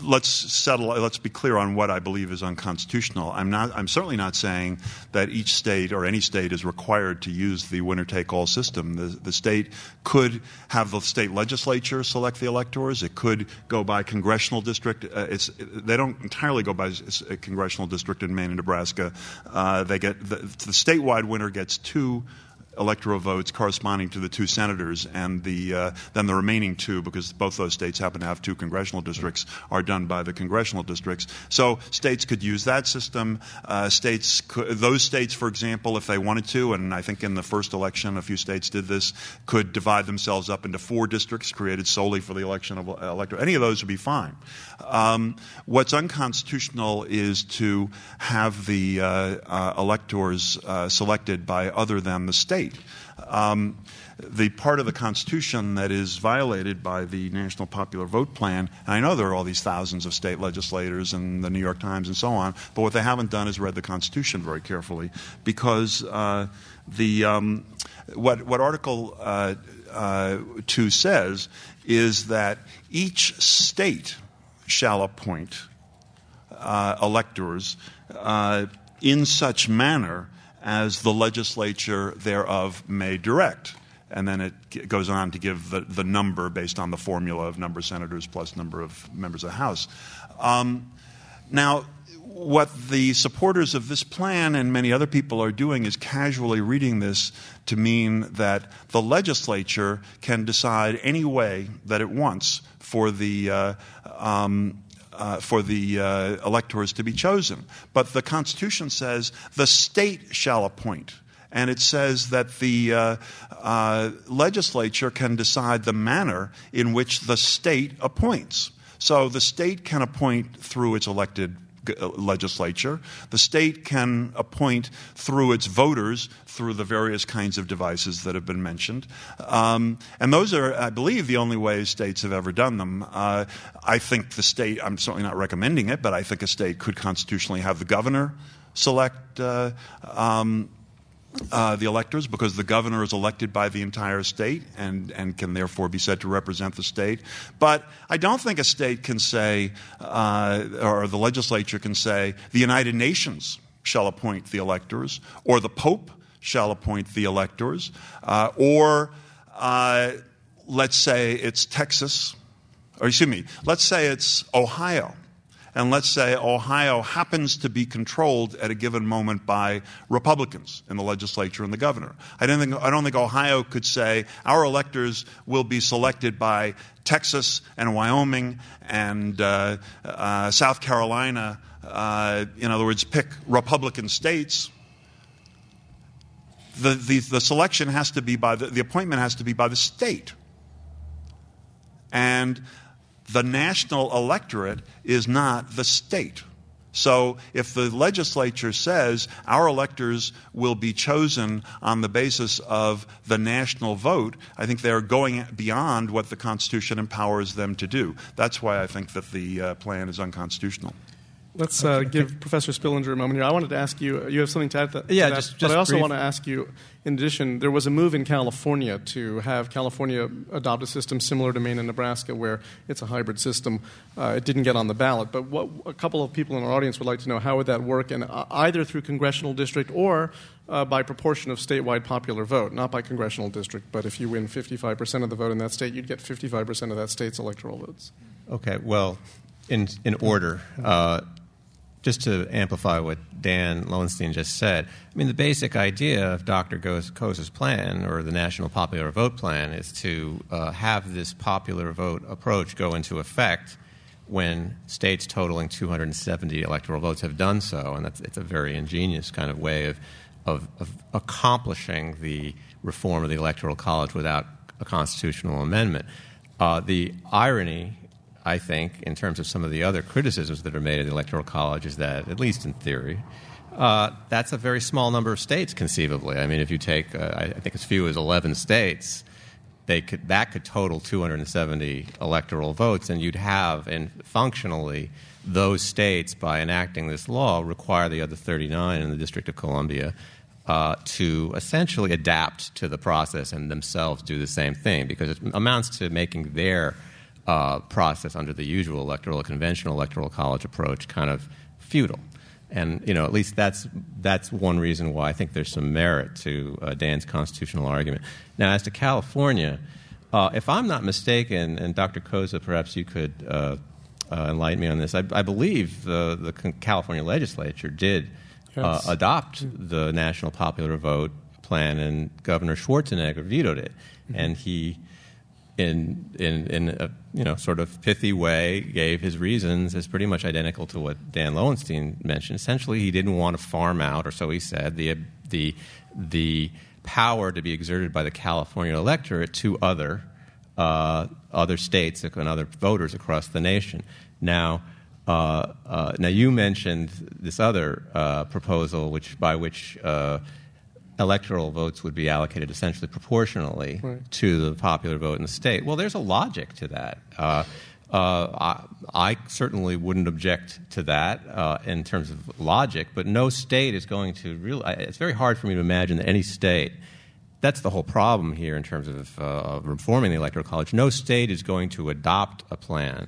let's settle. Let's be clear on what I believe is unconstitutional. I'm not. I'm certainly not saying that each state or any state is required to use the winner-take-all system. The, the state could have the state legislature select the electors. It could go by congressional district. Uh, it's they don't entirely go by a congressional district in Maine and Nebraska. Uh, they get the, the statewide winner gets two electoral votes corresponding to the two senators, and the uh, then the remaining two, because both those states happen to have two congressional districts, are done by the congressional districts. So states could use that system. Uh, states, could, those states, for example, if they wanted to, and I think in the first election a few states did this, could divide themselves up into four districts created solely for the election of electors. Any of those would be fine. Um, what's unconstitutional is to have the uh, uh, electors uh, selected by other than the state. Um, the part of the Constitution that is violated by the National Popular Vote Plan, and I know there are all these thousands of state legislators and the New York Times and so on, but what they haven't done is read the Constitution very carefully, because uh, the um, what what Article uh, uh, two says is that each state shall appoint uh, electors uh, in such manner as the legislature thereof may direct. And then it goes on to give the, the number based on the formula of number of senators plus number of members of the House. Um, now, what the supporters of this plan and many other people are doing is casually reading this to mean that the legislature can decide any way that it wants for the uh, um, Uh, for the uh, electors to be chosen. But the Constitution says the state shall appoint. And it says that the uh, uh, legislature can decide the manner in which the state appoints. So the state can appoint through its elected legislature. The state can appoint through its voters through the various kinds of devices that have been mentioned. Um, and those are, I believe, the only ways states have ever done them. Uh, I think the state, I'm certainly not recommending it, but I think a state could constitutionally have the governor select uh, um, Uh, the electors, because the governor is elected by the entire state and, and can therefore be said to represent the state. But I don't think a state can say, uh, or the legislature can say, the United Nations shall appoint the electors, or the Pope shall appoint the electors, uh, or uh, let's say it's Texas, or excuse me, let's say it's Ohio. And let's say Ohio happens to be controlled at a given moment by Republicans in the legislature and the governor. I don't think, I don't think Ohio could say our electors will be selected by Texas and Wyoming and uh, uh, South Carolina. Uh, in other words, pick Republican states. The, the, the selection has to be by the, the appointment has to be by the state. And the national electorate is not the state. So if the legislature says our electors will be chosen on the basis of the national vote, I think they're going beyond what the Constitution empowers them to do. That's why I think that the uh, plan is unconstitutional. Let's uh, okay. give Professor Spillinger a moment here. I wanted to ask you, you have something to add to, to yeah, that, just, just but I also brief. want to ask you, in addition, there was a move in California to have California adopt a system similar to Maine and Nebraska where it's a hybrid system. Uh, it didn't get on the ballot, but what a couple of people in our audience would like to know, how would that work, and uh, either through congressional district or uh, by proportion of statewide popular vote, not by congressional district, but if you win fifty-five percent of the vote in that state, you'd get fifty-five percent of that state's electoral votes. Okay, well, in, in order, uh, just to amplify what Dan Lowenstein just said, I mean, the basic idea of Doctor Coase's plan, or the National Popular Vote Plan, is to uh, have this popular vote approach go into effect when states totaling two hundred seventy electoral votes have done so. And that's, it's a very ingenious kind of way of, of, of accomplishing the reform of the Electoral College without a constitutional amendment. Uh, the irony, I think, in terms of some of the other criticisms that are made of the Electoral College, is that, at least in theory, uh, that's a very small number of states, conceivably. I mean, if you take, uh, I think as few as eleven states, they could that could total two hundred seventy electoral votes, and you'd have, and functionally, those states, by enacting this law, require the other thirty-nine in the District of Columbia uh, to essentially adapt to the process and themselves do the same thing, because it amounts to making their uh, process under the usual electoral, conventional electoral college approach kind of futile. And, you know, at least that's that's one reason why I think there's some merit to uh, Dan's constitutional argument. Now, as to California, uh, if I'm not mistaken, and Doctor Koza, perhaps you could uh, uh, enlighten me on this, I, I believe the, the California legislature did uh, yes. adopt the national popular vote plan, and Governor Schwarzenegger vetoed it. Mm-hmm. And he, in in in a you know sort of pithy way, gave his reasons as pretty much identical to what Dan Lowenstein mentioned. Essentially, he didn't want to farm out, or so he said, the the the power to be exerted by the California electorate to other uh, other states and other voters across the nation. Now, uh, uh, now you mentioned this other uh, proposal, which by which uh, electoral votes would be allocated essentially proportionally right. to the popular vote in the state. Well, there's a logic to that. Uh, uh, I, I certainly wouldn't object to that uh, in terms of logic, but no state is going to really – it's very hard for me to imagine that any state – that's the whole problem here in terms of uh, reforming the Electoral College. No state is going to adopt a plan,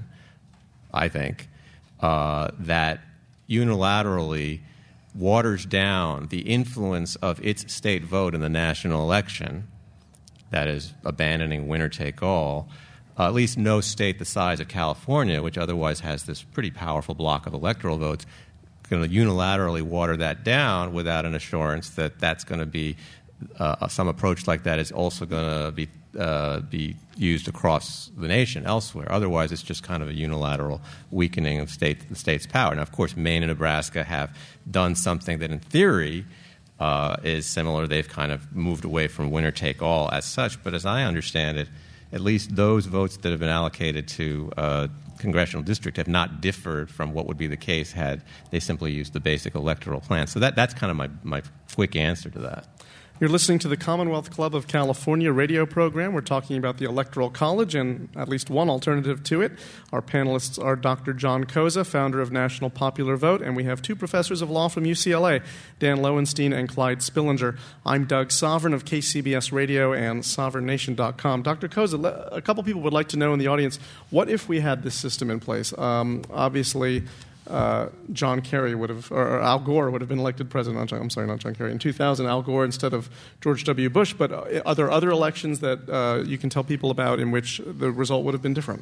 I think, uh, that unilaterally – waters down the influence of its state vote in the national election, that is, abandoning winner-take-all. Uh, at least no state the size of California, which otherwise has this pretty powerful block of electoral votes, going to unilaterally water that down without an assurance that that's going to be uh, some approach like that is also going to be uh, be used across the nation elsewhere. Otherwise, it's just kind of a unilateral weakening of state the state's power. Now, of course, Maine and Nebraska have done something that, in theory, uh, is similar. They've kind of moved away from winner-take-all as such. But as I understand it, at least those votes that have been allocated to uh, congressional district have not differed from what would be the case had they simply used the basic electoral plan. So that, that's kind of my, my quick answer to that. You're listening to the Commonwealth Club of California radio program. We're talking about the Electoral College and at least one alternative to it. Our panelists are Doctor John Koza, founder of National Popular Vote, and we have two professors of law from U C L A, Dan Lowenstein and Clyde Spillinger. I'm Doug Sovern of K C B S Radio and sovereign nation dot com. Doctor Koza, a couple people would like to know in the audience, what if we had this system in place? Um, obviously, Uh, John Kerry would have, or Al Gore would have been elected president. Not John, I'm sorry, not John Kerry. In two thousand, Al Gore instead of George W. Bush. But are there other elections that uh, you can tell people about in which the result would have been different?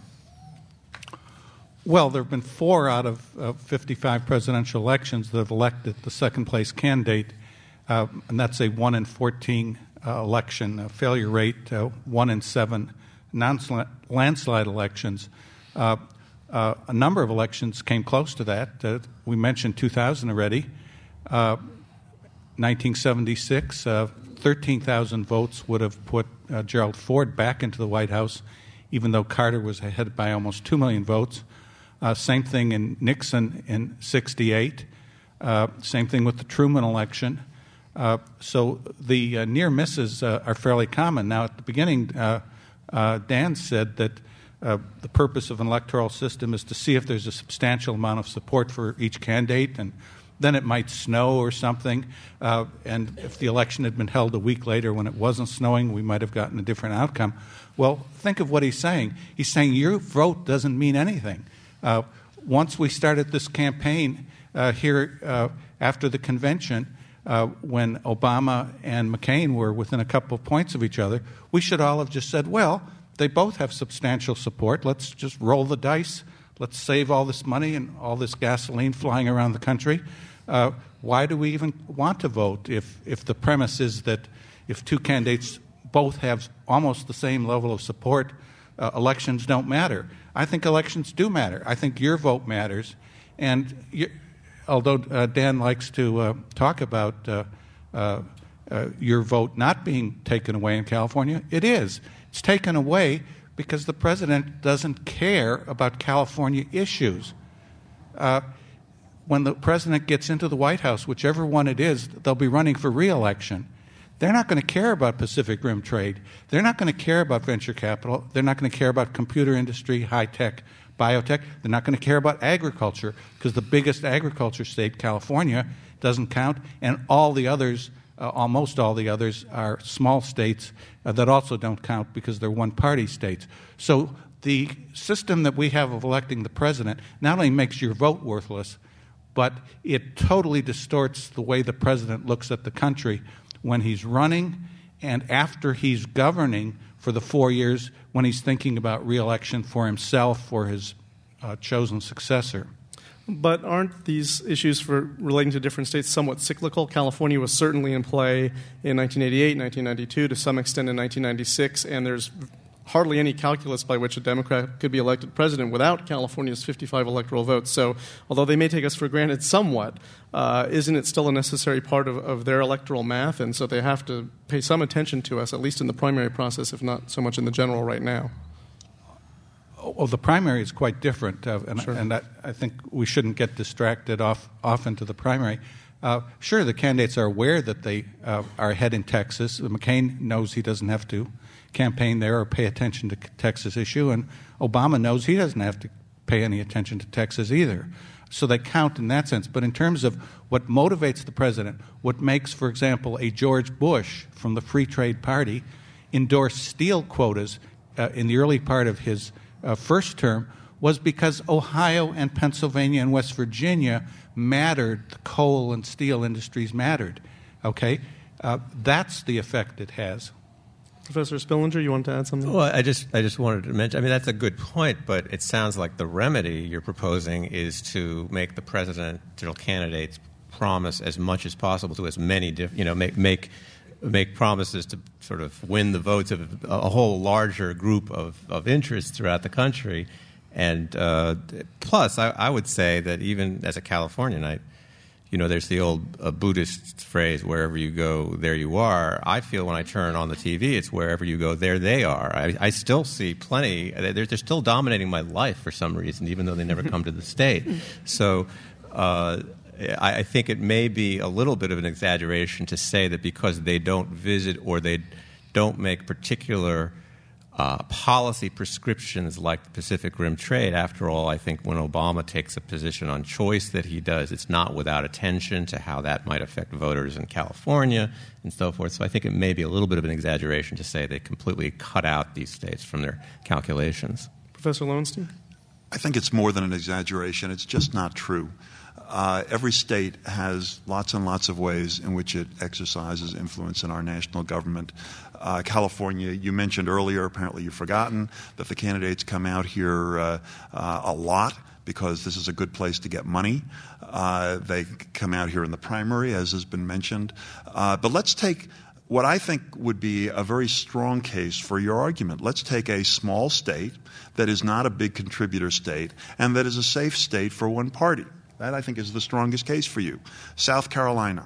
Well, there have been four out of uh, fifty-five presidential elections that have elected the second-place candidate, uh, and that's a one in fourteen uh, election uh, failure rate, uh, one in seven non-landslide elections. Uh, Uh, a number of elections came close to that. Uh, we mentioned two thousand already. Uh, nineteen seventy-six, uh, thirteen thousand votes would have put uh, Gerald Ford back into the White House, even though Carter was ahead by almost two million votes. Uh, same thing in Nixon in sixty-eight. Uh, same thing with the Truman election. Uh, so the uh, near misses uh, are fairly common. Now, at the beginning, uh, uh, Dan said that Uh, the purpose of an electoral system is to see if there's a substantial amount of support for each candidate, and then it might snow or something. Uh, and if the election had been held a week later when it wasn't snowing, we might have gotten a different outcome. Well, think of what he's saying. He's saying your vote doesn't mean anything. Uh, once we started this campaign uh, here uh, after the convention, uh, when Obama and McCain were within a couple of points of each other, we should all have just said, well, they both have substantial support. Let's just roll the dice. Let's save all this money and all this gasoline flying around the country. Uh, why do we even want to vote if, if the premise is that if two candidates both have almost the same level of support, uh, elections don't matter? I think elections do matter. I think your vote matters. And you, although uh, Dan likes to uh, talk about uh, uh, uh, your vote not being taken away in California, it is. It's taken away because the president doesn't care about California issues. Uh, when the president gets into the White House, whichever one it is, they'll be running for re-election. They're not going to care about Pacific Rim trade. They're not going to care about venture capital. They're not going to care about computer industry, high-tech, biotech. They're not going to care about agriculture because the biggest agriculture state, California, doesn't count, and all the others Uh, almost all the others are small states uh, that also don't count because they're one-party states. So the system that we have of electing the president not only makes your vote worthless, but it totally distorts the way the president looks at the country when he's running and after he's governing for the four years when he's thinking about re-election for himself or his uh, chosen successor. But aren't these issues for relating to different states somewhat cyclical? California was certainly in play in nineteen eighty-eight, nineteen ninety-two, to some extent in nineteen ninety-six, and there's hardly any calculus by which a Democrat could be elected president without California's fifty-five electoral votes. So although they may take us for granted somewhat, uh, isn't it still a necessary part of, of their electoral math? And so they have to pay some attention to us, at least in the primary process, if not so much in the general right now. Oh, the primary is quite different, uh, and, sure. and I, I think we shouldn't get distracted off, off into the primary. Uh, sure, the candidates are aware that they uh, are ahead in Texas. McCain knows he doesn't have to campaign there or pay attention to Texas issue, and Obama knows he doesn't have to pay any attention to Texas either. So they count in that sense. But in terms of what motivates the president, what makes, for example, a George Bush from the Free Trade Party endorse steel quotas uh, in the early part of his uh, first term was because Ohio and Pennsylvania and West Virginia mattered. The coal and steel industries mattered. Okay? Uh, that's the effect it has. Professor Spillinger, you wanted to add something? Well, I just I just wanted to mention, I mean, that's a good point, but it sounds like the remedy you're proposing is to make the presidential candidates promise as much as possible to as many different, you know, make make make promises to sort of win the votes of a whole larger group of, of interests throughout the country. And uh, plus, I, I would say that even as a Californian, I, you know, there's the old uh, Buddhist phrase, wherever you go, there you are. I feel when I turn on the T V, it's wherever you go, there they are. I, I still see plenty. They're, they're still dominating my life for some reason, even though they never come to the state. So uh, I, I think it may be a little bit of an exaggeration to say that because they don't visit or they don't make particular Uh, policy prescriptions like the Pacific Rim trade. After all, I think when Obama takes a position on choice that he does, it's not without attention to how that might affect voters in California and so forth. So I think it may be a little bit of an exaggeration to say they completely cut out these states from their calculations. Professor Lowenstein? I think it's more than an exaggeration. It's just not true. Uh, every state has lots and lots of ways in which it exercises influence in our national government. Uh, California, you mentioned earlier, apparently you've forgotten, that the candidates come out here uh, uh, a lot because this is a good place to get money. Uh, they come out here in the primary, as has been mentioned. Uh, but let's take what I think would be a very strong case for your argument. Let's take a small state that is not a big contributor state and that is a safe state for one party. That, I think, is the strongest case for you. South Carolina.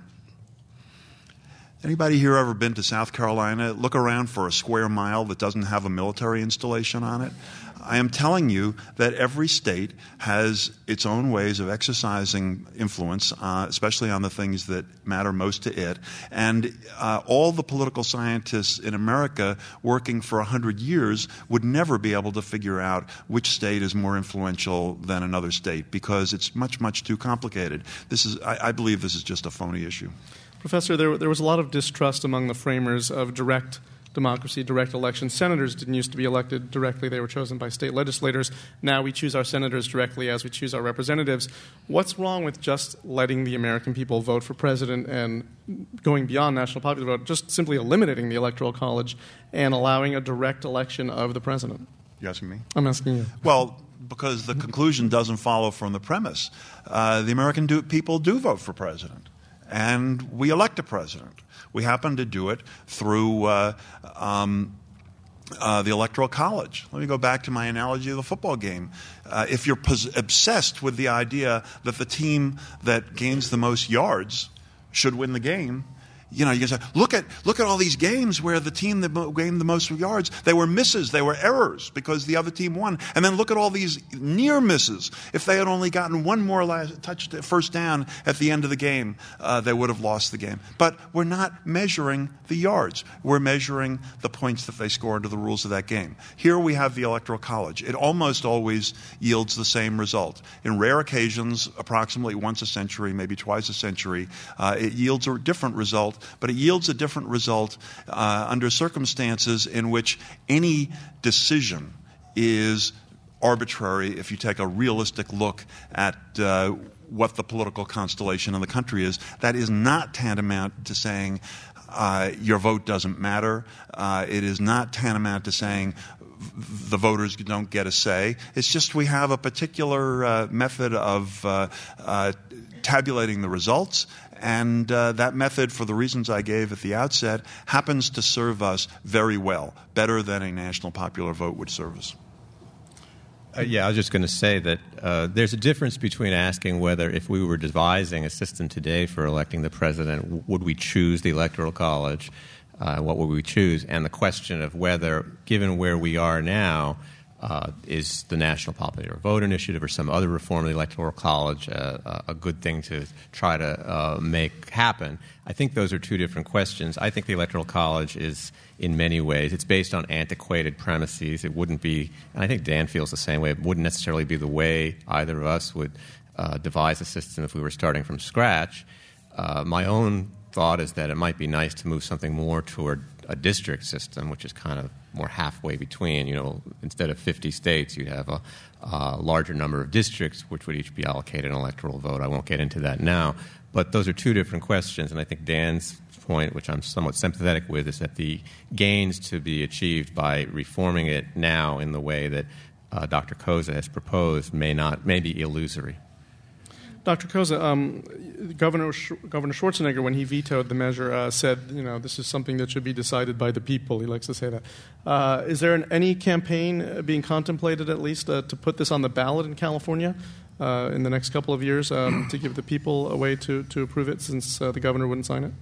Anybody here ever been to South Carolina? Look around for a square mile that doesn't have a military installation on it. I am telling you that every state has its own ways of exercising influence, uh, especially on the things that matter most to it. And uh, all the political scientists in America working for one hundred years would never be able to figure out which state is more influential than another state because it's much, much too complicated. This is, I, I believe this is just a phony issue. Professor, there, there was a lot of distrust among the framers of direct democracy, direct elections. Senators didn't used to be elected directly. They were chosen by state legislators. Now we choose our senators directly as we choose our representatives. What's wrong with just letting the American people vote for president and going beyond national popular vote, just simply eliminating the Electoral College and allowing a direct election of the president? You asking me? I'm asking you. Well, because the conclusion doesn't follow from the premise. Uh, the American do, people do vote for president. And we elect a president. We happen to do it through uh, um, uh, the Electoral College. Let me go back to my analogy of the football game. Uh, if you're pos- obsessed with the idea that the team that gains the most yards should win the game, you know, you can say, look at look at all these games where the team that gained the most yards, they were misses, they were errors because the other team won. And then look at all these near misses. If they had only gotten one more last touch first down at the end of the game, uh, they would have lost the game. But we're not measuring the yards. We're measuring the points that they score under the rules of that game. Here we have the Electoral College. It almost always yields the same result. In rare occasions, approximately once a century, maybe twice a century, uh, it yields a different result. But it yields a different result uh, under circumstances in which any decision is arbitrary if you take a realistic look at uh, what the political constellation in the country is. That is not tantamount to saying uh, your vote doesn't matter. Uh, it is not tantamount to saying the voters don't get a say. It's just we have a particular uh, method of uh, uh, tabulating the results, and uh, that method, for the reasons I gave at the outset, happens to serve us very well, better than a national popular vote would serve us. Uh, yeah, I was just going to say that uh, there's a difference between asking whether, if we were devising a system today for electing the president, w- would we choose the Electoral College, uh, what would we choose, and the question of whether, given where we are now, uh, is the National Popular Vote Initiative or some other reform of the Electoral College uh, a good thing to try to uh, make happen. I think those are two different questions. I think the Electoral College is, in many ways, it's based on antiquated premises. It wouldn't be, and I think Dan feels the same way, it wouldn't necessarily be the way either of us would uh, devise a system if we were starting from scratch. Uh, my own thought is that it might be nice to move something more toward a district system, which is kind of more halfway between. You know, instead of fifty states, you'd have a, a larger number of districts, which would each be allocated an electoral vote. I won't get into that now. But those are two different questions, and I think Dan's point, which I'm somewhat sympathetic with, is that the gains to be achieved by reforming it now in the way that uh, Doctor Koza has proposed may not may be illusory. Doctor Koza, um, Governor Sch- Governor Schwarzenegger, when he vetoed the measure, uh, said, you know, this is something that should be decided by the people. He likes to say that. Uh, is there an, any campaign being contemplated, at least, uh, to put this on the ballot in California uh, in the next couple of years um, to give the people a way to, to approve it, since uh, the governor wouldn't sign it?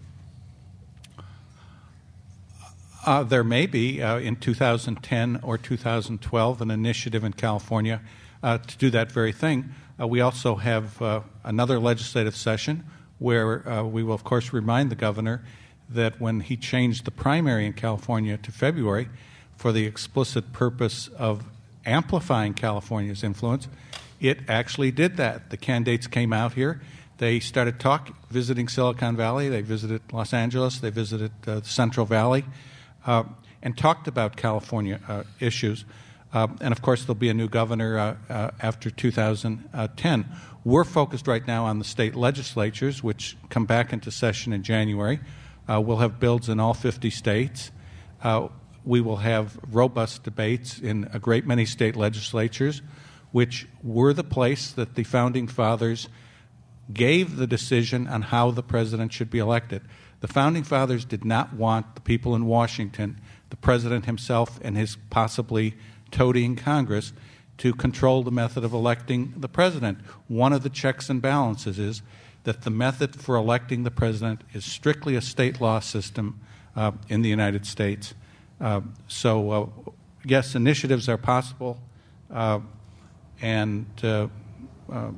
Uh, there may be uh, in two thousand ten or two thousand twelve an initiative in California uh, to do that very thing. Uh, we also have uh, another legislative session where uh, we will, of course, remind the governor that when he changed the primary in California to February for the explicit purpose of amplifying California's influence, it actually did that. The candidates came out here. They started talking, visiting Silicon Valley. They visited Los Angeles. They visited uh, the Central Valley uh, and talked about California uh, issues. Uh, and, of course, there'll be a new governor uh, uh, after two thousand ten. We're focused right now on the state legislatures, which come back into session in January. Uh, we'll have bills in all fifty states. Uh, we will have robust debates in a great many state legislatures, which were the place that the Founding Fathers gave the decision on how the president should be elected. The Founding Fathers did not want the people in Washington, the president himself and his possibly toadying Congress, to control the method of electing the president. One of the checks and balances is that the method for electing the president is strictly a state law system uh, in the United States. Uh, so, uh, yes, initiatives are possible, uh, and uh, uh,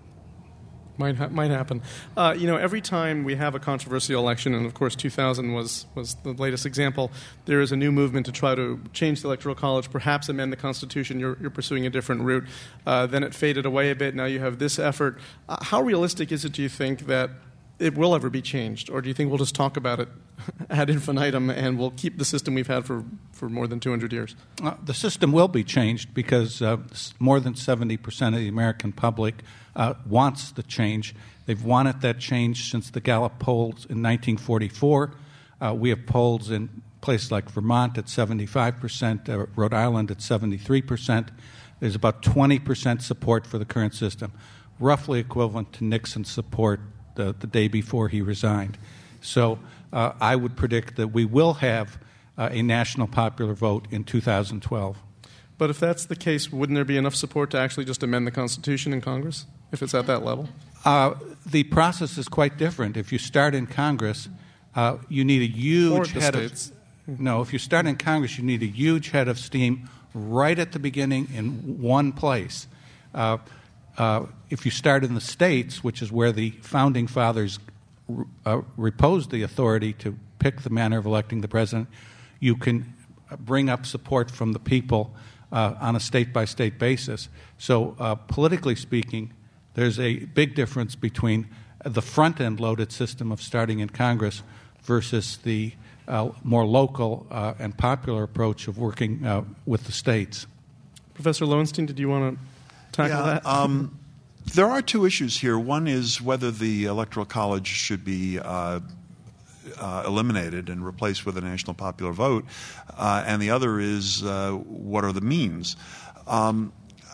Might ha- might happen. Uh, you know, every time we have a controversial election, and of course two thousand was, was the latest example, there is a new movement to try to change the Electoral College, perhaps amend the Constitution. You're, you're pursuing a different route. Uh, then it faded away a bit. Now you have this effort. Uh, how realistic is it, do you think, that it will ever be changed? Or do you think we'll just talk about it ad infinitum and we'll keep the system we've had for, for more than two hundred years? Uh, the system will be changed because uh, more than seventy percent of the American public uh, wants the change. They've wanted that change since the Gallup polls in nineteen forty-four. Uh, we have polls in places like Vermont at seventy-five percent, uh, Rhode Island at seventy-three percent. There's about twenty percent support for the current system, roughly equivalent to Nixon's support the, the day before he resigned. So uh, I would predict that we will have uh, a national popular vote in two thousand twelve. But if that's the case, wouldn't there be enough support to actually just amend the Constitution in Congress, if it's at that level? Uh, the process is quite different. If you start in Congress, uh, you need a huge head states. of... No, if you start in Congress, you need a huge head of steam right at the beginning in one place. Uh, uh, if you start in the states, which is where the Founding Fathers uh, reposed the authority to pick the manner of electing the president, you can bring up support from the people uh, on a state-by-state basis. So uh, politically speaking, there's a big difference between the front-end loaded system of starting in Congress versus the uh, more local uh, and popular approach of working uh, with the states. Professor Lowenstein, did you want to tackle yeah, that? Um, there are two issues here. One is whether the Electoral College should be uh, uh, eliminated and replaced with a national popular vote, uh, and the other is uh, what are the means. Um,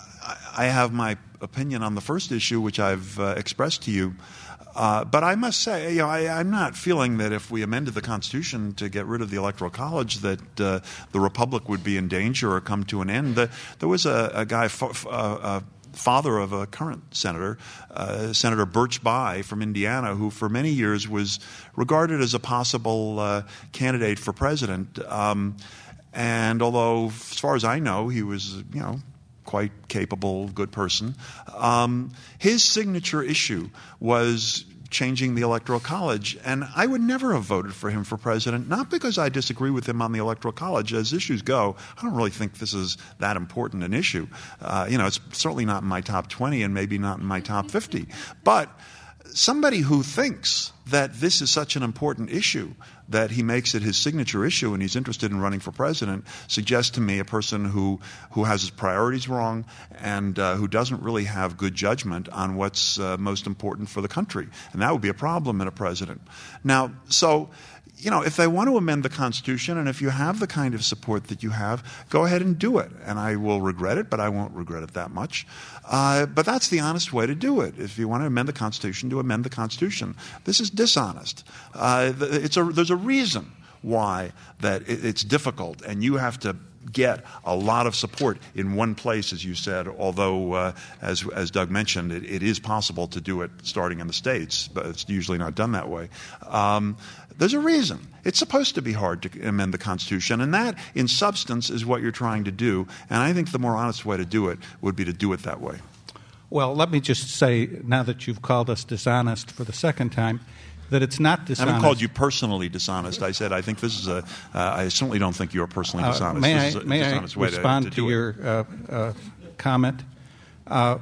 I have my opinion on the first issue, which I've uh, expressed to you. Uh, but I must say, you know, I, I'm not feeling that if we amended the Constitution to get rid of the Electoral College that uh, the Republic would be in danger or come to an end. The, there was a, a guy, f- uh, father of a current senator, uh, Senator Birch Bayh from Indiana, who for many years was regarded as a possible uh, candidate for president. Um, and although, as far as I know, he was, you know, quite capable, good person. Um, his signature issue was changing the Electoral College, and I would never have voted for him for president, not because I disagree with him on the Electoral College. As issues go, I don't really think this is that important an issue. Uh, you know, it's certainly not in my top twenty and maybe not in my top fifty. But somebody who thinks that this is such an important issue that he makes it his signature issue and he's interested in running for president suggests to me a person who, who has his priorities wrong and uh, who doesn't really have good judgment on what's uh, most important for the country. And that would be a problem in a president. Now, so, you know, if they want to amend the Constitution and if you have the kind of support that you have, go ahead and do it. And I will regret it, but I won't regret it that much. Uh, but that's the honest way to do it. If you want to amend the Constitution, to amend the Constitution. This is dishonest. Uh, it's a, there's a reason why that it, it's difficult, and you have to get a lot of support in one place, as you said, although, uh, as, as Doug mentioned, it, it is possible to do it starting in the states, but it's usually not done that way. Um, there's a reason. It's supposed to be hard to amend the Constitution, and that, in substance, is what you're trying to do, and I think the more honest way to do it would be to do it that way. Well, let me just say, now that you've called us dishonest for the second time, that it's not dishonest. I haven't called you personally dishonest. I said I think this is a. Uh, I certainly don't think you're personally dishonest. Uh, may this I, is a may dishonest I way respond to, to, to, to your uh, uh, comment? Uh,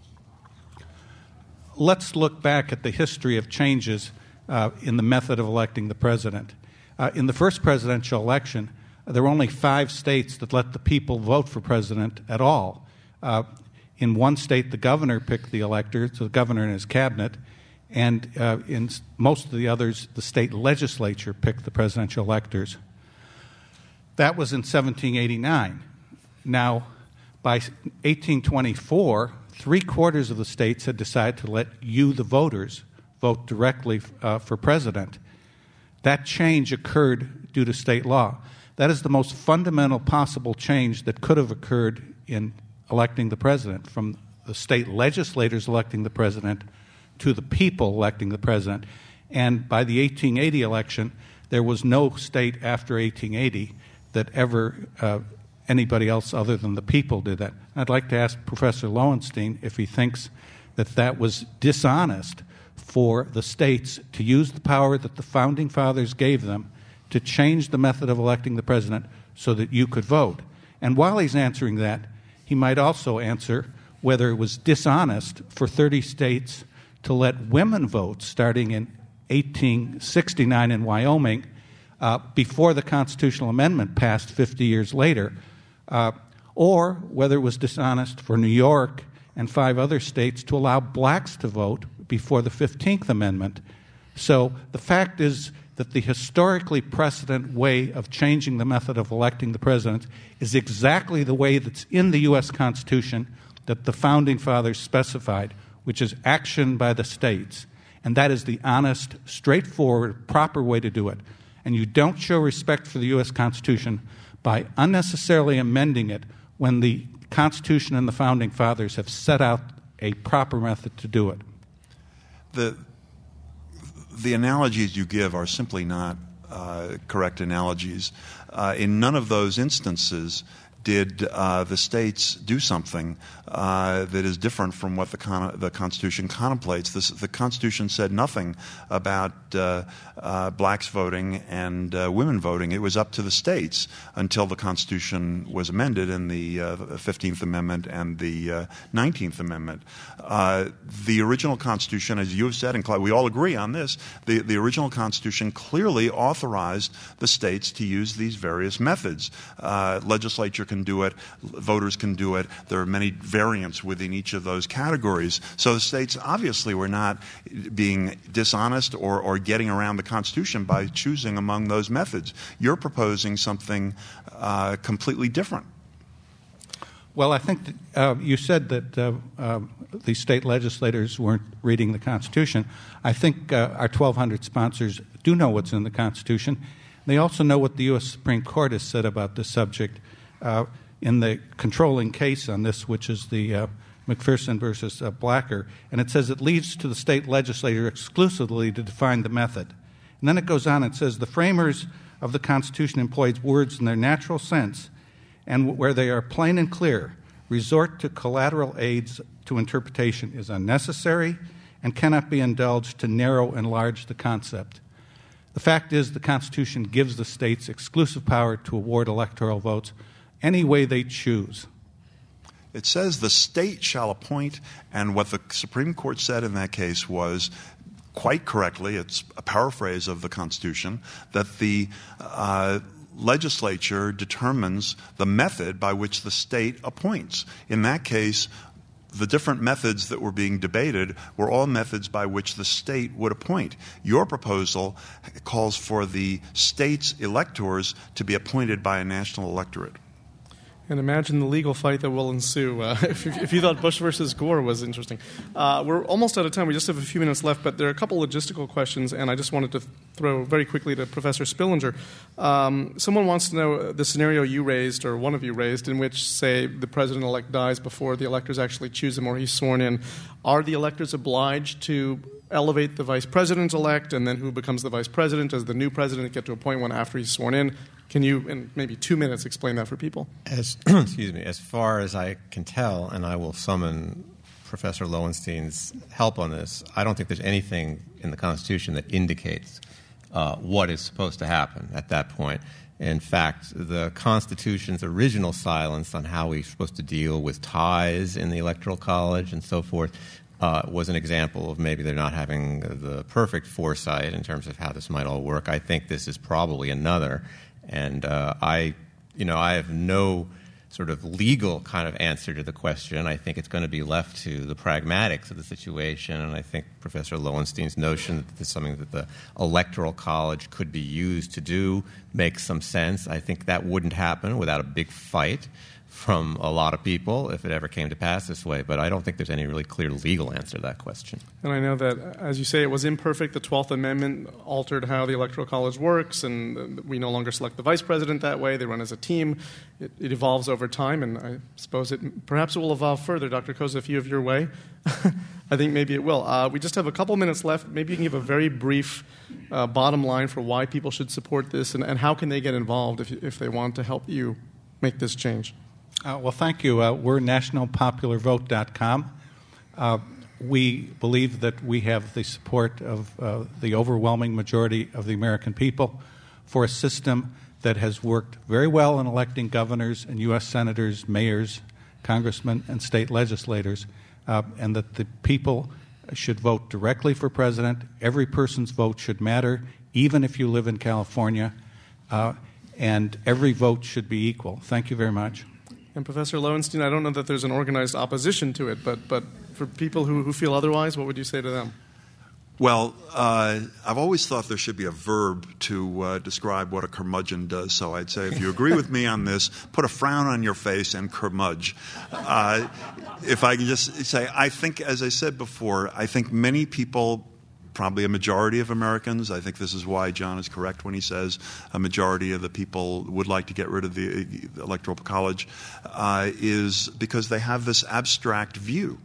let's look back at the history of changes uh, in the method of electing the president. Uh, in the first presidential election, there were only five states that let the people vote for president at all. Uh, in one state, the governor picked the electors, so the governor and his cabinet. And uh, in most of the others, the state legislature picked the presidential electors. That was in seventeen eighty-nine. Now, by eighteen twenty-four, three-quarters of the states had decided to let you, the voters, vote directly uh, for president. That change occurred due to state law. That is the most fundamental possible change that could have occurred in electing the president, from the state legislators electing the president to the people electing the president. And by the eighteen eighty election, there was no state after eighteen eighty that ever uh, anybody else other than the people did that. I'd like to ask Professor Lowenstein if he thinks that that was dishonest for the states to use the power that the Founding Fathers gave them to change the method of electing the president so that you could vote. And while he's answering that, he might also answer whether it was dishonest for thirty states to let women vote starting in eighteen sixty-nine in Wyoming uh, before the constitutional amendment passed fifty years later, uh, or whether it was dishonest for New York and five other states to allow blacks to vote before the fifteenth Amendment. So the fact is that the historically precedent way of changing the method of electing the president is exactly the way that's in the U S Constitution that the Founding Fathers specified, which is action by the states. And that is the honest, straightforward, proper way to do it. And you don't show respect for the U S Constitution by unnecessarily amending it when the Constitution and the Founding Fathers have set out a proper method to do it. The, the analogies you give are simply not uh, correct analogies. Uh, in none of those instances did uh, the states do something uh, that is different from what the, con- the Constitution contemplates. This, the Constitution said nothing about uh, uh, blacks voting and uh, women voting. It was up to the states until the Constitution was amended in the uh, fifteenth Amendment and the uh, nineteenth Amendment. Uh, the original Constitution, as you have said, and we all agree on this, the, the original Constitution clearly authorized the states to use these various methods. Uh, legislature can do it, voters can do it. There are many variants within each of those categories. So the states obviously were not being dishonest or, or getting around the Constitution by choosing among those methods. You're proposing something uh, completely different. Well, I think that, uh, you said that uh, uh, the state legislators weren't reading the Constitution. I think uh, our twelve hundred sponsors do know what's in the Constitution. They also know what the U S Supreme Court has said about this subject uh, in the controlling case on this, which is the uh, McPherson versus uh, Blacker. And it says it leaves to the state legislature exclusively to define the method. And then it goes on and says the framers of the Constitution employed words in their natural sense and where they are plain and clear. Resort to collateral aids to interpretation is unnecessary and cannot be indulged to narrow and enlarge the concept. The fact is the Constitution gives the states exclusive power to award electoral votes any way they choose. It says the state shall appoint, and what the Supreme Court said in that case was, quite correctly, it's a paraphrase of the Constitution, that the uh, legislature determines the method by which the state appoints. In that case, the different methods that were being debated were all methods by which the state would appoint. Your proposal calls for the state's electors to be appointed by a national electorate. And imagine the legal fight that will ensue uh, if, if you thought Bush versus Gore was interesting. Uh, we're almost out of time. We just have a few minutes left, but there are a couple logistical questions, and I just wanted to th- throw very quickly to Professor Spillinger. Um, someone wants to know the scenario you raised, or one of you raised, in which, say, the president-elect dies before the electors actually choose him or he's sworn in. Are the electors obliged to elevate the vice president-elect, and then who becomes the vice president? Does the new president get to appoint one after he's sworn in? Can you, in maybe two minutes, explain that for people? As excuse me, as far as I can tell, and I will summon Professor Lowenstein's help on this, I don't think there's anything in the Constitution that indicates uh, what is supposed to happen at that point. In fact, the Constitution's original silence on how we're supposed to deal with ties in the Electoral College and so forth uh, was an example of maybe they're not having the perfect foresight in terms of how this might all work. I think this is probably another. And uh, I, you know, I have no sort of legal kind of answer to the question. I think it's going to be left to the pragmatics of the situation. And I think Professor Lowenstein's notion that this is something that the Electoral College could be used to do makes some sense. I think that wouldn't happen without a big fight from a lot of people if it ever came to pass this way, but I don't think there's any really clear legal answer to that question. And I know that, as you say, it was imperfect. The twelfth Amendment altered how the Electoral College works, and we no longer select the vice president that way. They run as a team. It, it evolves over time, and I suppose it perhaps it will evolve further. Doctor Koza, if you have your way, I think maybe it will. Uh, we just have a couple minutes left. Maybe you can give a very brief uh, bottom line for why people should support this, and, and how can they get involved if, if they want to help you make this change. Uh, well, thank you. Uh, we're national popular vote dot com. Uh, we believe that we have the support of uh, the overwhelming majority of the American people for a system that has worked very well in electing governors and U S senators, mayors, congressmen, and state legislators, uh, and that the people should vote directly for president. Every person's vote should matter, even if you live in California, uh, and every vote should be equal. Thank you very much. And Professor Lowenstein, I don't know that there's an organized opposition to it, but but for people who, who feel otherwise, what would you say to them? Well, uh, I've always thought there should be a verb to uh, describe what a curmudgeon does. So I'd say if you agree with me on this, put a frown on your face and curmudge. Uh, if I can just say, I think, as I said before, I think many people, probably a majority of Americans, I think this is why John is correct when he says a majority of the people would like to get rid of the Electoral College, uh, is because they have this abstract view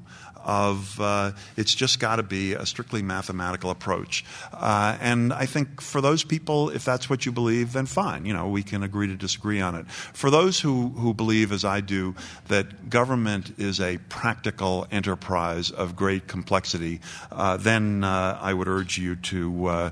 of uh, it's just got to be a strictly mathematical approach. Uh, and I think for those people, if that's what you believe, then fine. You know, we can agree to disagree on it. For those who, who believe, as I do, that government is a practical enterprise of great complexity, uh, then uh, I would urge you to uh,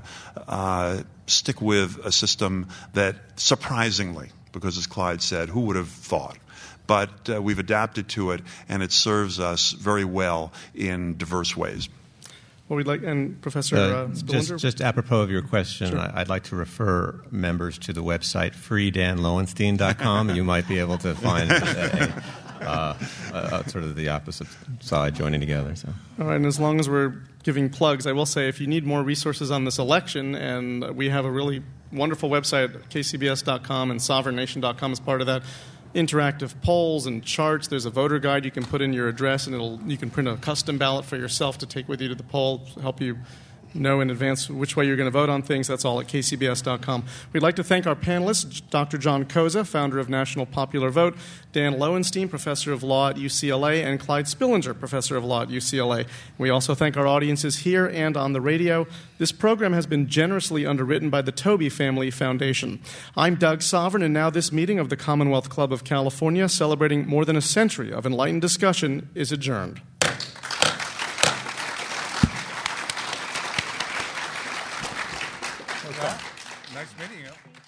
uh, stick with a system that surprisingly, because as Clyde said, who would have thought? But uh, we've adapted to it, and it serves us very well in diverse ways. What we'd like, and Professor Uh, uh, Spillinger? just, just apropos of your question, Sure. I, I'd like to refer members to the website free dan lowenstein dot com, and you might be able to find a, uh, uh, sort of the opposite side joining together. So. All right, and as long as we're giving plugs, I will say if you need more resources on this election, and we have a really wonderful website, k c b s dot com and sovereign nation dot com as part of that, interactive polls and charts. There's a voter guide you can put in your address, and it'll you can print a custom ballot for yourself to take with you to the poll, help you know in advance which way you're going to vote on things. That's all at k c b s dot com. We'd like to thank our panelists, Doctor John Koza, founder of National Popular Vote, Dan Lowenstein, professor of law at U C L A, and Clyde Spillinger, professor of law at U C L A. We also thank our audiences here and on the radio. This program has been generously underwritten by the Toby Family Foundation. I'm Doug Sovereign, and now this meeting of the Commonwealth Club of California, celebrating more than a century of enlightened discussion, is adjourned. Nice meeting you.